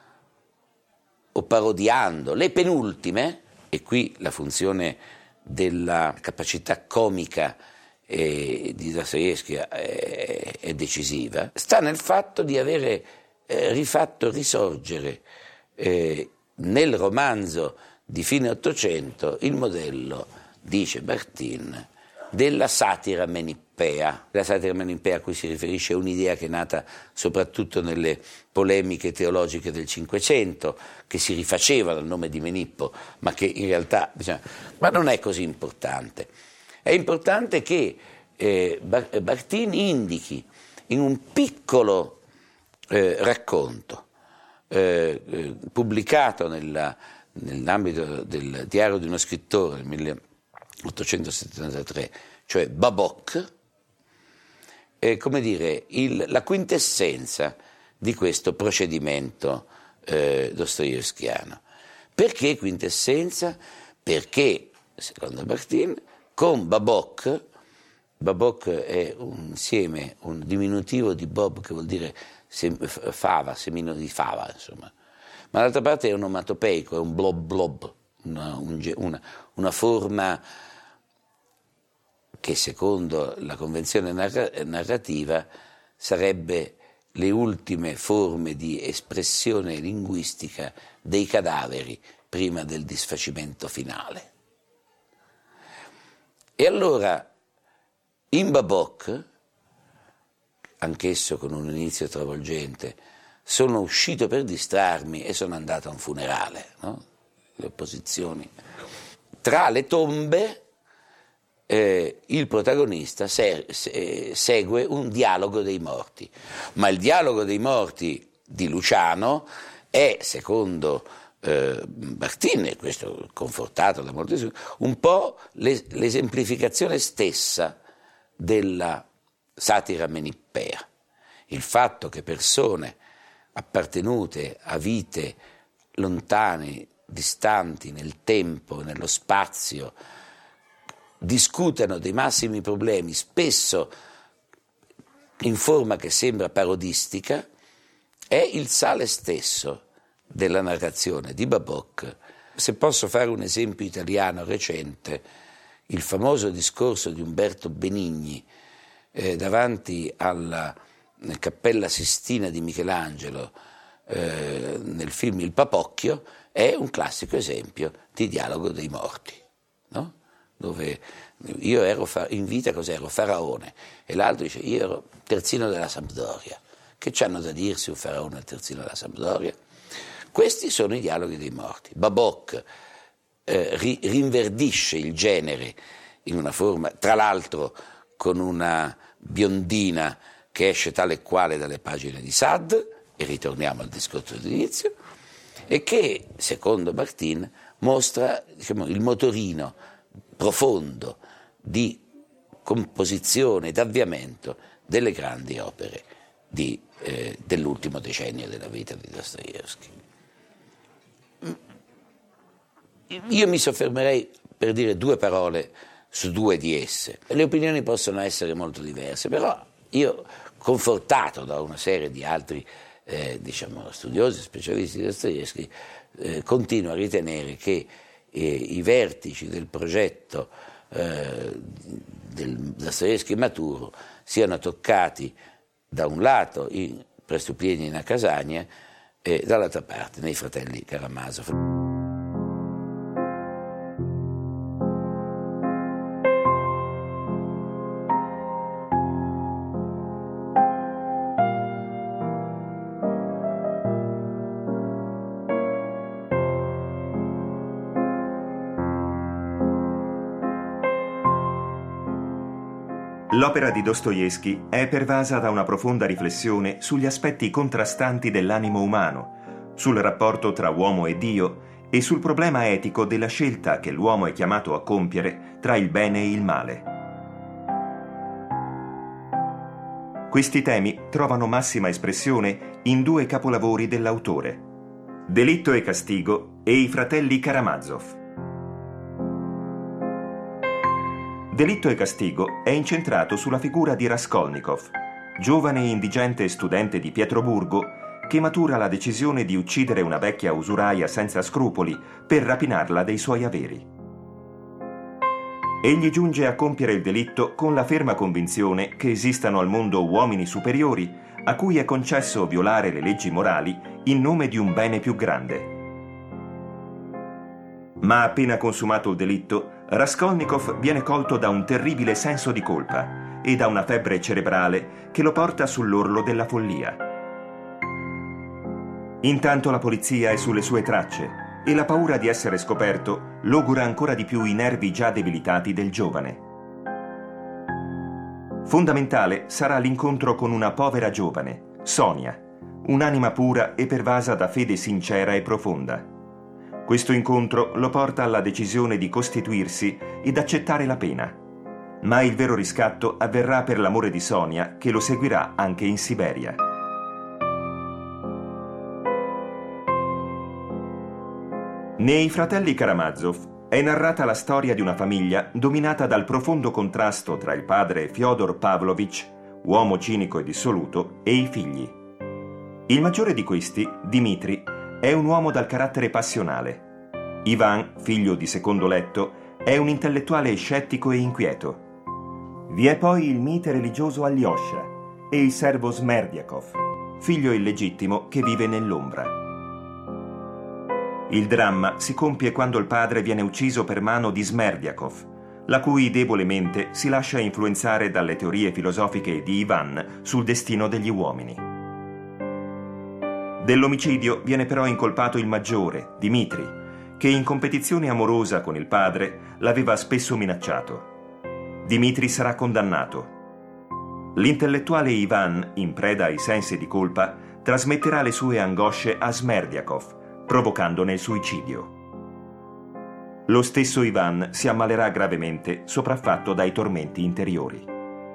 o parodiando le penultime, e qui la funzione della capacità comica eh, di Dostoevskij è, è decisiva, sta nel fatto di avere eh, rifatto risorgere eh, nel romanzo di fine Ottocento il modello, dice Bakhtin, della satira menippea. La satira menippea a cui si riferisce è un'idea che è nata soprattutto nelle polemiche teologiche del Cinquecento, che si rifaceva dal nome di Menippo, ma che in realtà, diciamo, ma non è così importante. È importante che eh, Bakhtin indichi in un piccolo eh, racconto eh, eh, pubblicato nella, nell'ambito del diario di uno scrittore nel milleottocentosettantatré, cioè Babok, eh, come dire, il, la quintessenza di questo procedimento eh, dostoevskiano. Perché quintessenza? Perché, secondo Bakhtin, con Babok, Babok è un insieme, un diminutivo di Bob che vuol dire sem- fava, semino di fava, insomma, ma d'altra parte è un onomatopeico, è un blob blob, una, un, una, una forma che secondo la convenzione narra- narrativa sarebbe le ultime forme di espressione linguistica dei cadaveri prima del disfacimento finale. E allora in Babok, anch'esso con un inizio travolgente, sono uscito per distrarmi e sono andato a un funerale, no? Le opposizioni. Tra le tombe eh, il protagonista se, se, segue un dialogo dei morti, ma il dialogo dei morti di Luciano è, secondo eh, Bakhtin, questo confortato da molti, un po' le, l'esemplificazione stessa della satira menippea. Il fatto che persone appartenute a vite lontane, distanti nel tempo, nello spazio, discutano dei massimi problemi, spesso in forma che sembra parodistica, è il sale stesso della narrazione di Babok. Se posso fare un esempio italiano recente, il famoso discorso di Umberto Benigni eh, davanti alla Cappella Sistina di Michelangelo eh, nel film Il Papocchio è un classico esempio di dialogo dei morti, no? Dove io ero fa- in vita cos'ero? Faraone, e l'altro dice io ero terzino della Sampdoria. Che c'hanno da dirsi un faraone e il terzino della Sampdoria? Questi sono i dialoghi dei morti. Babok eh, ri- rinverdisce il genere in una forma, tra l'altro con una biondina che esce tale e quale dalle pagine di Sade, e ritorniamo al discorso dell'inizio, e che, secondo Bakhtin, mostra, diciamo, il motorino profondo di composizione, d'avviamento delle grandi opere di, eh, dell'ultimo decennio della vita di Dostoevskij. Io mi soffermerei per dire due parole su due di esse. Le opinioni possono essere molto diverse, però io, confortato da una serie di altri eh, diciamo, studiosi, specialisti di Dostoevskij, eh, continuo a ritenere che eh, i vertici del progetto eh, del Dostoevskij maturo siano toccati da un lato in Prestupieni e Nakasania e dall'altra parte nei fratelli Karamazov. L'opera di Dostoevskij è pervasa da una profonda riflessione sugli aspetti contrastanti dell'animo umano, sul rapporto tra uomo e Dio e sul problema etico della scelta che l'uomo è chiamato a compiere tra il bene e il male. Questi temi trovano massima espressione in due capolavori dell'autore, Delitto e Castigo e I fratelli Karamazov. Delitto e Castigo è incentrato sulla figura di Raskolnikov, giovane e indigente studente di Pietroburgo che matura la decisione di uccidere una vecchia usuraia senza scrupoli per rapinarla dei suoi averi. Egli giunge a compiere il delitto con la ferma convinzione che esistano al mondo uomini superiori a cui è concesso violare le leggi morali in nome di un bene più grande. Ma appena consumato il delitto, Raskolnikov viene colto da un terribile senso di colpa e da una febbre cerebrale che lo porta sull'orlo della follia. Intanto la polizia è sulle sue tracce e la paura di essere scoperto logora ancora di più i nervi già debilitati del giovane. Fondamentale sarà l'incontro con una povera giovane, Sonia, un'anima pura e pervasa da fede sincera e profonda. Questo incontro lo porta alla decisione di costituirsi ed accettare la pena. Ma il vero riscatto avverrà per l'amore di Sonia, che lo seguirà anche in Siberia. Nei Fratelli Karamazov è narrata la storia di una famiglia dominata dal profondo contrasto tra il padre Fyodor Pavlovich, uomo cinico e dissoluto, e i figli. Il maggiore di questi, Dmitri, è un uomo dal carattere passionale. Ivan, figlio di secondo letto, è un intellettuale scettico e inquieto. Vi è poi il mite religioso Alyosha e il servo Smerdiakov, figlio illegittimo che vive nell'ombra. Il dramma si compie quando il padre viene ucciso per mano di Smerdiakov, la cui debole mente si lascia influenzare dalle teorie filosofiche di Ivan sul destino degli uomini. Dell'omicidio viene però incolpato il maggiore, Dmitri, che in competizione amorosa con il padre l'aveva spesso minacciato. Dmitri sarà condannato. L'intellettuale Ivan, in preda ai sensi di colpa, trasmetterà le sue angosce a Smerdiakov, provocandone il suicidio. Lo stesso Ivan si ammalerà gravemente, sopraffatto dai tormenti interiori.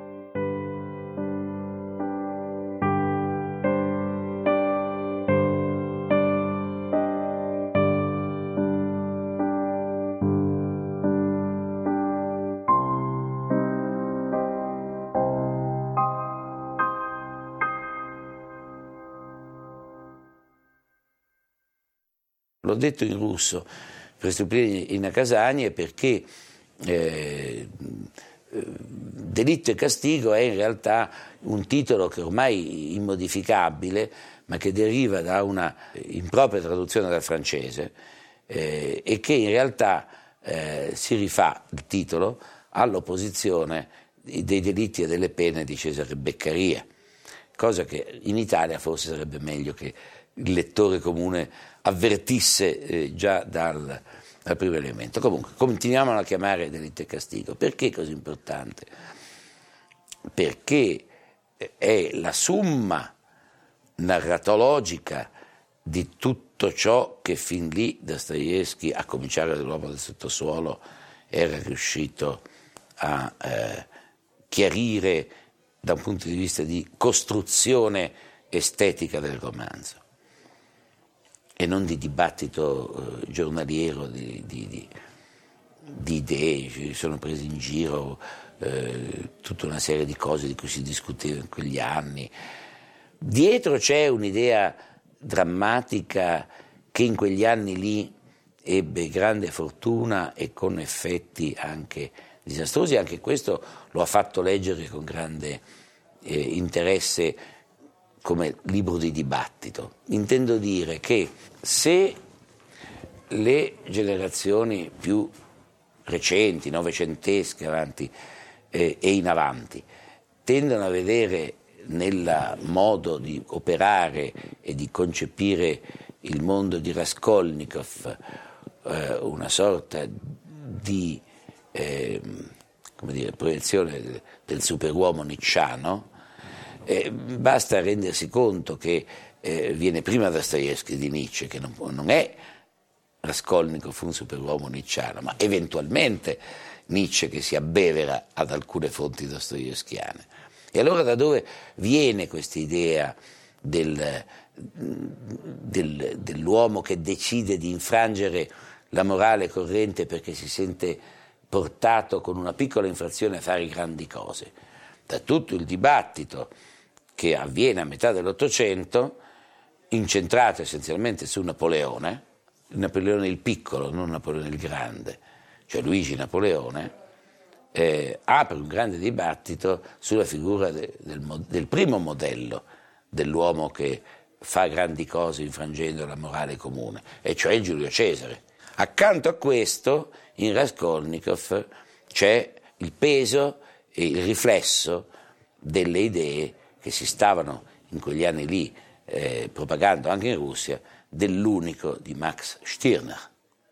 L'ho detto in russo, Prestупление и наказание, perché eh, Delitto e castigo è in realtà un titolo che ormai è immodificabile, ma che deriva da una impropria traduzione dal francese eh, e che in realtà eh, si rifà, il titolo, all'opposizione dei delitti e delle pene di Cesare Beccaria, cosa che in Italia forse sarebbe meglio che il lettore comune avvertisse eh, già dal, dal primo elemento. Comunque, continuiamo a chiamare delitto e castigo. Perché è così importante? Perché è la summa narratologica di tutto ciò che fin lì Dostoevskij, a cominciare dall'uomo del sottosuolo, era riuscito a eh, chiarire da un punto di vista di costruzione estetica del romanzo e non di dibattito eh, giornaliero di, di, di, di idee. Ci sono presi in giro eh, tutta una serie di cose di cui si discuteva in quegli anni. Dietro c'è un'idea drammatica che in quegli anni lì ebbe grande fortuna e con effetti anche disastrosi. Anche questo lo ha fatto leggere con grande eh, interesse come libro di dibattito. Intendo dire che se le generazioni più recenti, novecentesche avanti eh, e in avanti, tendono a vedere nel modo di operare e di concepire il mondo di Raskolnikov eh, una sorta di eh, come dire, proiezione del superuomo nicciano, Eh, basta rendersi conto che eh, viene prima Dostoevskij di Nietzsche, che non, non è Raskolnikov un superuomo nicciano, ma eventualmente Nietzsche che si abbevera ad alcune fonti dostoevskiane. E allora da dove viene questa idea del, del, dell'uomo che decide di infrangere la morale corrente perché si sente portato con una piccola infrazione a fare grandi cose? Da tutto il dibattito che avviene a metà dell'Ottocento, incentrato essenzialmente su Napoleone, Napoleone il piccolo, non Napoleone il grande, cioè Luigi Napoleone, eh, apre un grande dibattito sulla figura de, del, del primo modello dell'uomo che fa grandi cose infrangendo la morale comune, e cioè il Giulio Cesare. Accanto a questo, in Raskolnikov c'è il peso e il riflesso delle idee che si stavano in quegli anni lì eh, propagando anche in Russia, dell'unico di Max Stirner.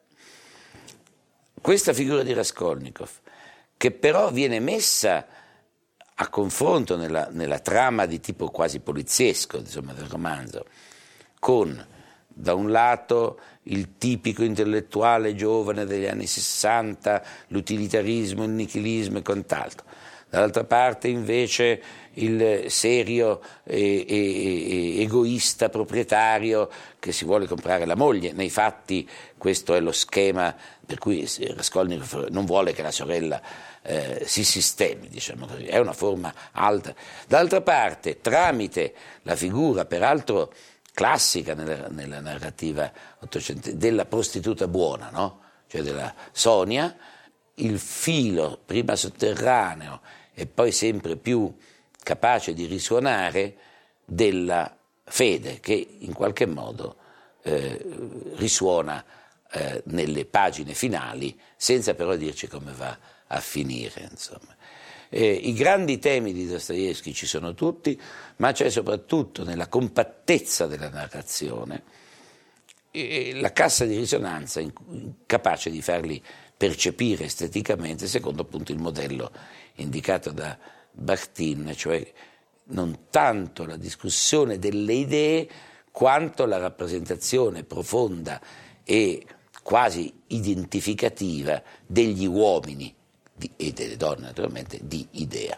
Questa figura di Raskolnikov, che però viene messa a confronto nella, nella trama di tipo quasi poliziesco, insomma, del romanzo, con da un lato il tipico intellettuale giovane degli anni sessanta, l'utilitarismo, il nichilismo e quant'altro, dall'altra parte invece il serio e, e, e egoista proprietario che si vuole comprare la moglie. Nei fatti questo è lo schema per cui Raskolnikov non vuole che la sorella eh, si sistemi, diciamo così, è una forma alta. D'altra parte, tramite la figura peraltro classica nella, nella narrativa ottocentesca della prostituta buona, no? Cioè della Sonia, il filo prima sotterraneo e poi sempre più capace di risuonare della fede, che in qualche modo eh, risuona eh, nelle pagine finali, senza però dirci come va a finire, insomma. Eh, I grandi temi di Dostoevskij ci sono tutti, ma c'è soprattutto nella compattezza della narrazione eh, la cassa di risonanza in, capace di farli percepire esteticamente secondo appunto il modello indicato da Bakhtin, cioè non tanto la discussione delle idee quanto la rappresentazione profonda e quasi identificativa degli uomini di, e delle donne naturalmente di idea.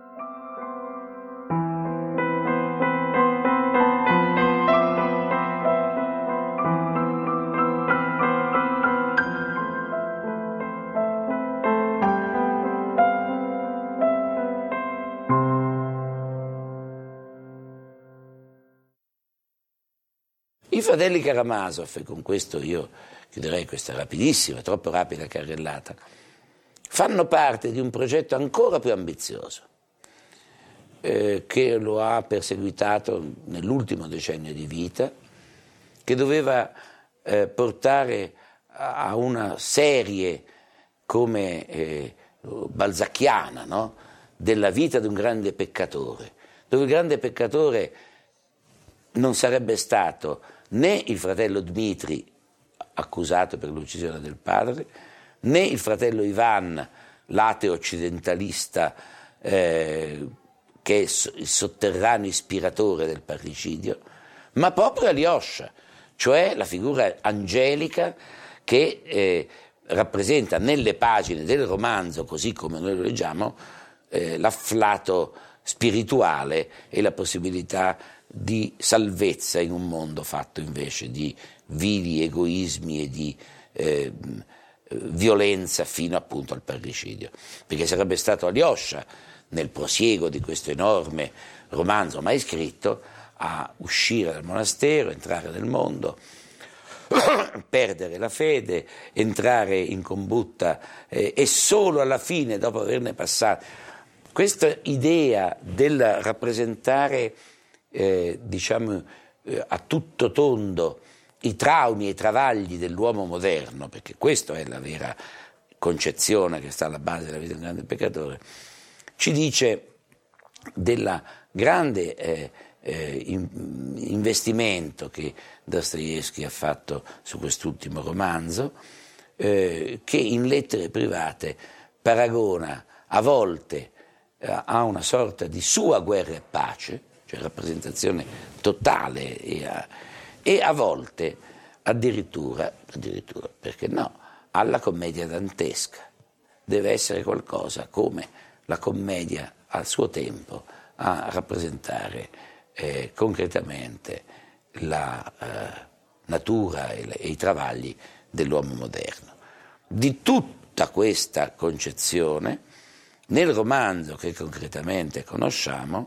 I fratelli Karamazov, e con questo io chiuderei questa rapidissima, troppo rapida carrellata, fanno parte di un progetto ancora più ambizioso eh, che lo ha perseguitato nell'ultimo decennio di vita, che doveva eh, portare a una serie come eh, balzacchiana, no? Della vita di un grande peccatore, dove il grande peccatore non sarebbe stato né il fratello Dmitri, accusato per l'uccisione del padre, né il fratello Ivan, l'ateo occidentalista, eh, che è il sotterraneo ispiratore del parricidio, ma proprio Alyosha, cioè la figura angelica che eh, rappresenta nelle pagine del romanzo, così come noi lo leggiamo, eh, l'afflato spirituale e la possibilità di salvezza in un mondo fatto invece di vili egoismi e di eh, violenza fino appunto al parricidio, perché sarebbe stato Alyosha nel prosieguo di questo enorme romanzo mai scritto a uscire dal monastero, entrare nel mondo, perdere la fede, entrare in combutta eh, e solo alla fine, dopo averne passato questa idea del rappresentare Eh, diciamo eh, a tutto tondo i traumi e i travagli dell'uomo moderno, perché questa è la vera concezione che sta alla base della vita del grande peccatore, ci dice del grande eh, eh, in, investimento che Dostoevskij ha fatto su quest'ultimo romanzo, eh, che in Lettere private paragona a volte eh, a una sorta di sua Guerra e pace, cioè rappresentazione totale e a, e a volte addirittura, addirittura, perché no, alla commedia dantesca. Deve essere qualcosa come la commedia al suo tempo a rappresentare eh, concretamente la eh, natura e, le, e i travagli dell'uomo moderno. Di tutta questa concezione, nel romanzo che concretamente conosciamo,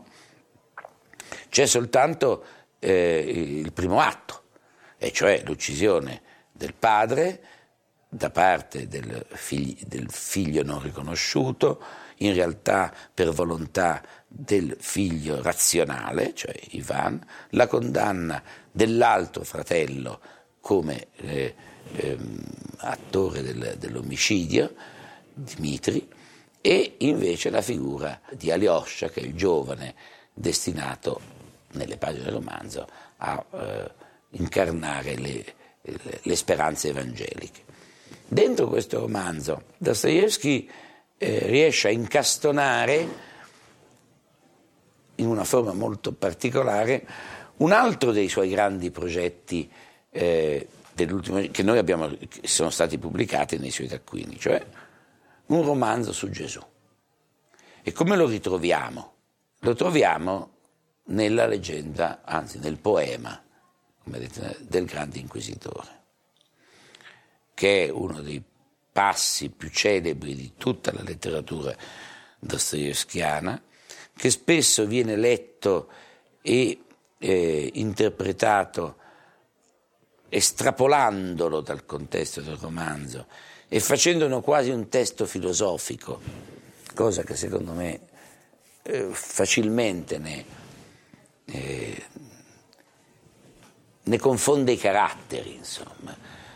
c'è soltanto eh, il primo atto, e cioè l'uccisione del padre da parte del figlio, del figlio non riconosciuto, in realtà per volontà del figlio razionale, cioè Ivan, la condanna dell'altro fratello come eh, ehm, attore del, dell'omicidio, Dmitri, e invece la figura di Alyosha, che è il giovane destinato, nelle pagine del romanzo, a eh, incarnare le, le, le speranze evangeliche. Dentro questo romanzo Dostoevskij eh, riesce a incastonare, in una forma molto particolare, un altro dei suoi grandi progetti eh, dell'ultimo, che noi abbiamo, che sono stati pubblicati nei suoi taccuini, cioè un romanzo su Gesù. E come lo ritroviamo? Lo troviamo nella leggenda, anzi nel poema, come detto, del Grande Inquisitore, che è uno dei passi più celebri di tutta la letteratura dostoevskiana, che spesso viene letto e eh, interpretato estrapolandolo dal contesto del romanzo e facendone quasi un testo filosofico, cosa che secondo me eh, facilmente ne, eh, ne confonde i caratteri, insomma.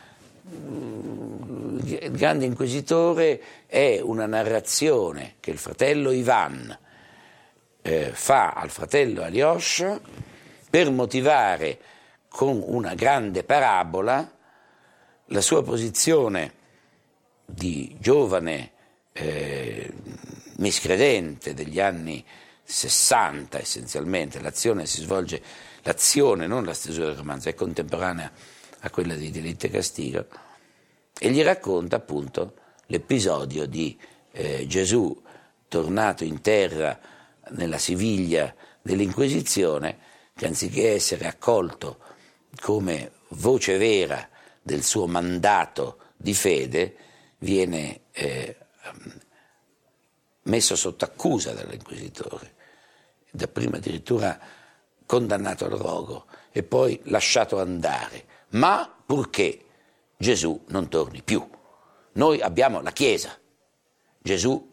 Il Grande Inquisitore è una narrazione che il fratello Ivan eh, fa al fratello Alyosha per motivare con una grande parabola la sua posizione di giovane eh, miscredente degli anni sessanta essenzialmente. L'azione si svolge, l'azione, non la stesura del romanzo, è contemporanea a quella di Delitto e Castigo, e gli racconta appunto l'episodio di eh, Gesù tornato in terra nella Siviglia dell'Inquisizione, che anziché essere accolto come voce vera del suo mandato di fede, viene eh, messo sotto accusa dall'Inquisitore, dapprima addirittura condannato al rogo e poi lasciato andare, ma purché Gesù non torni più. Noi abbiamo la Chiesa, Gesù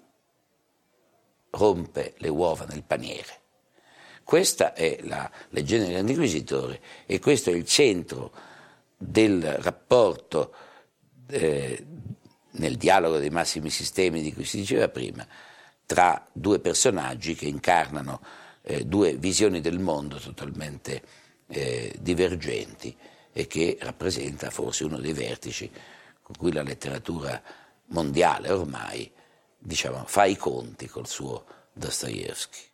rompe le uova nel paniere. Questa è la leggenda del Grande Inquisitore e questo è il centro del rapporto eh, nel dialogo dei massimi sistemi di cui si diceva prima, tra due personaggi che incarnano eh, due visioni del mondo totalmente eh, divergenti e che rappresenta forse uno dei vertici con cui la letteratura mondiale ormai, diciamo, fa i conti col suo Dostoevskij.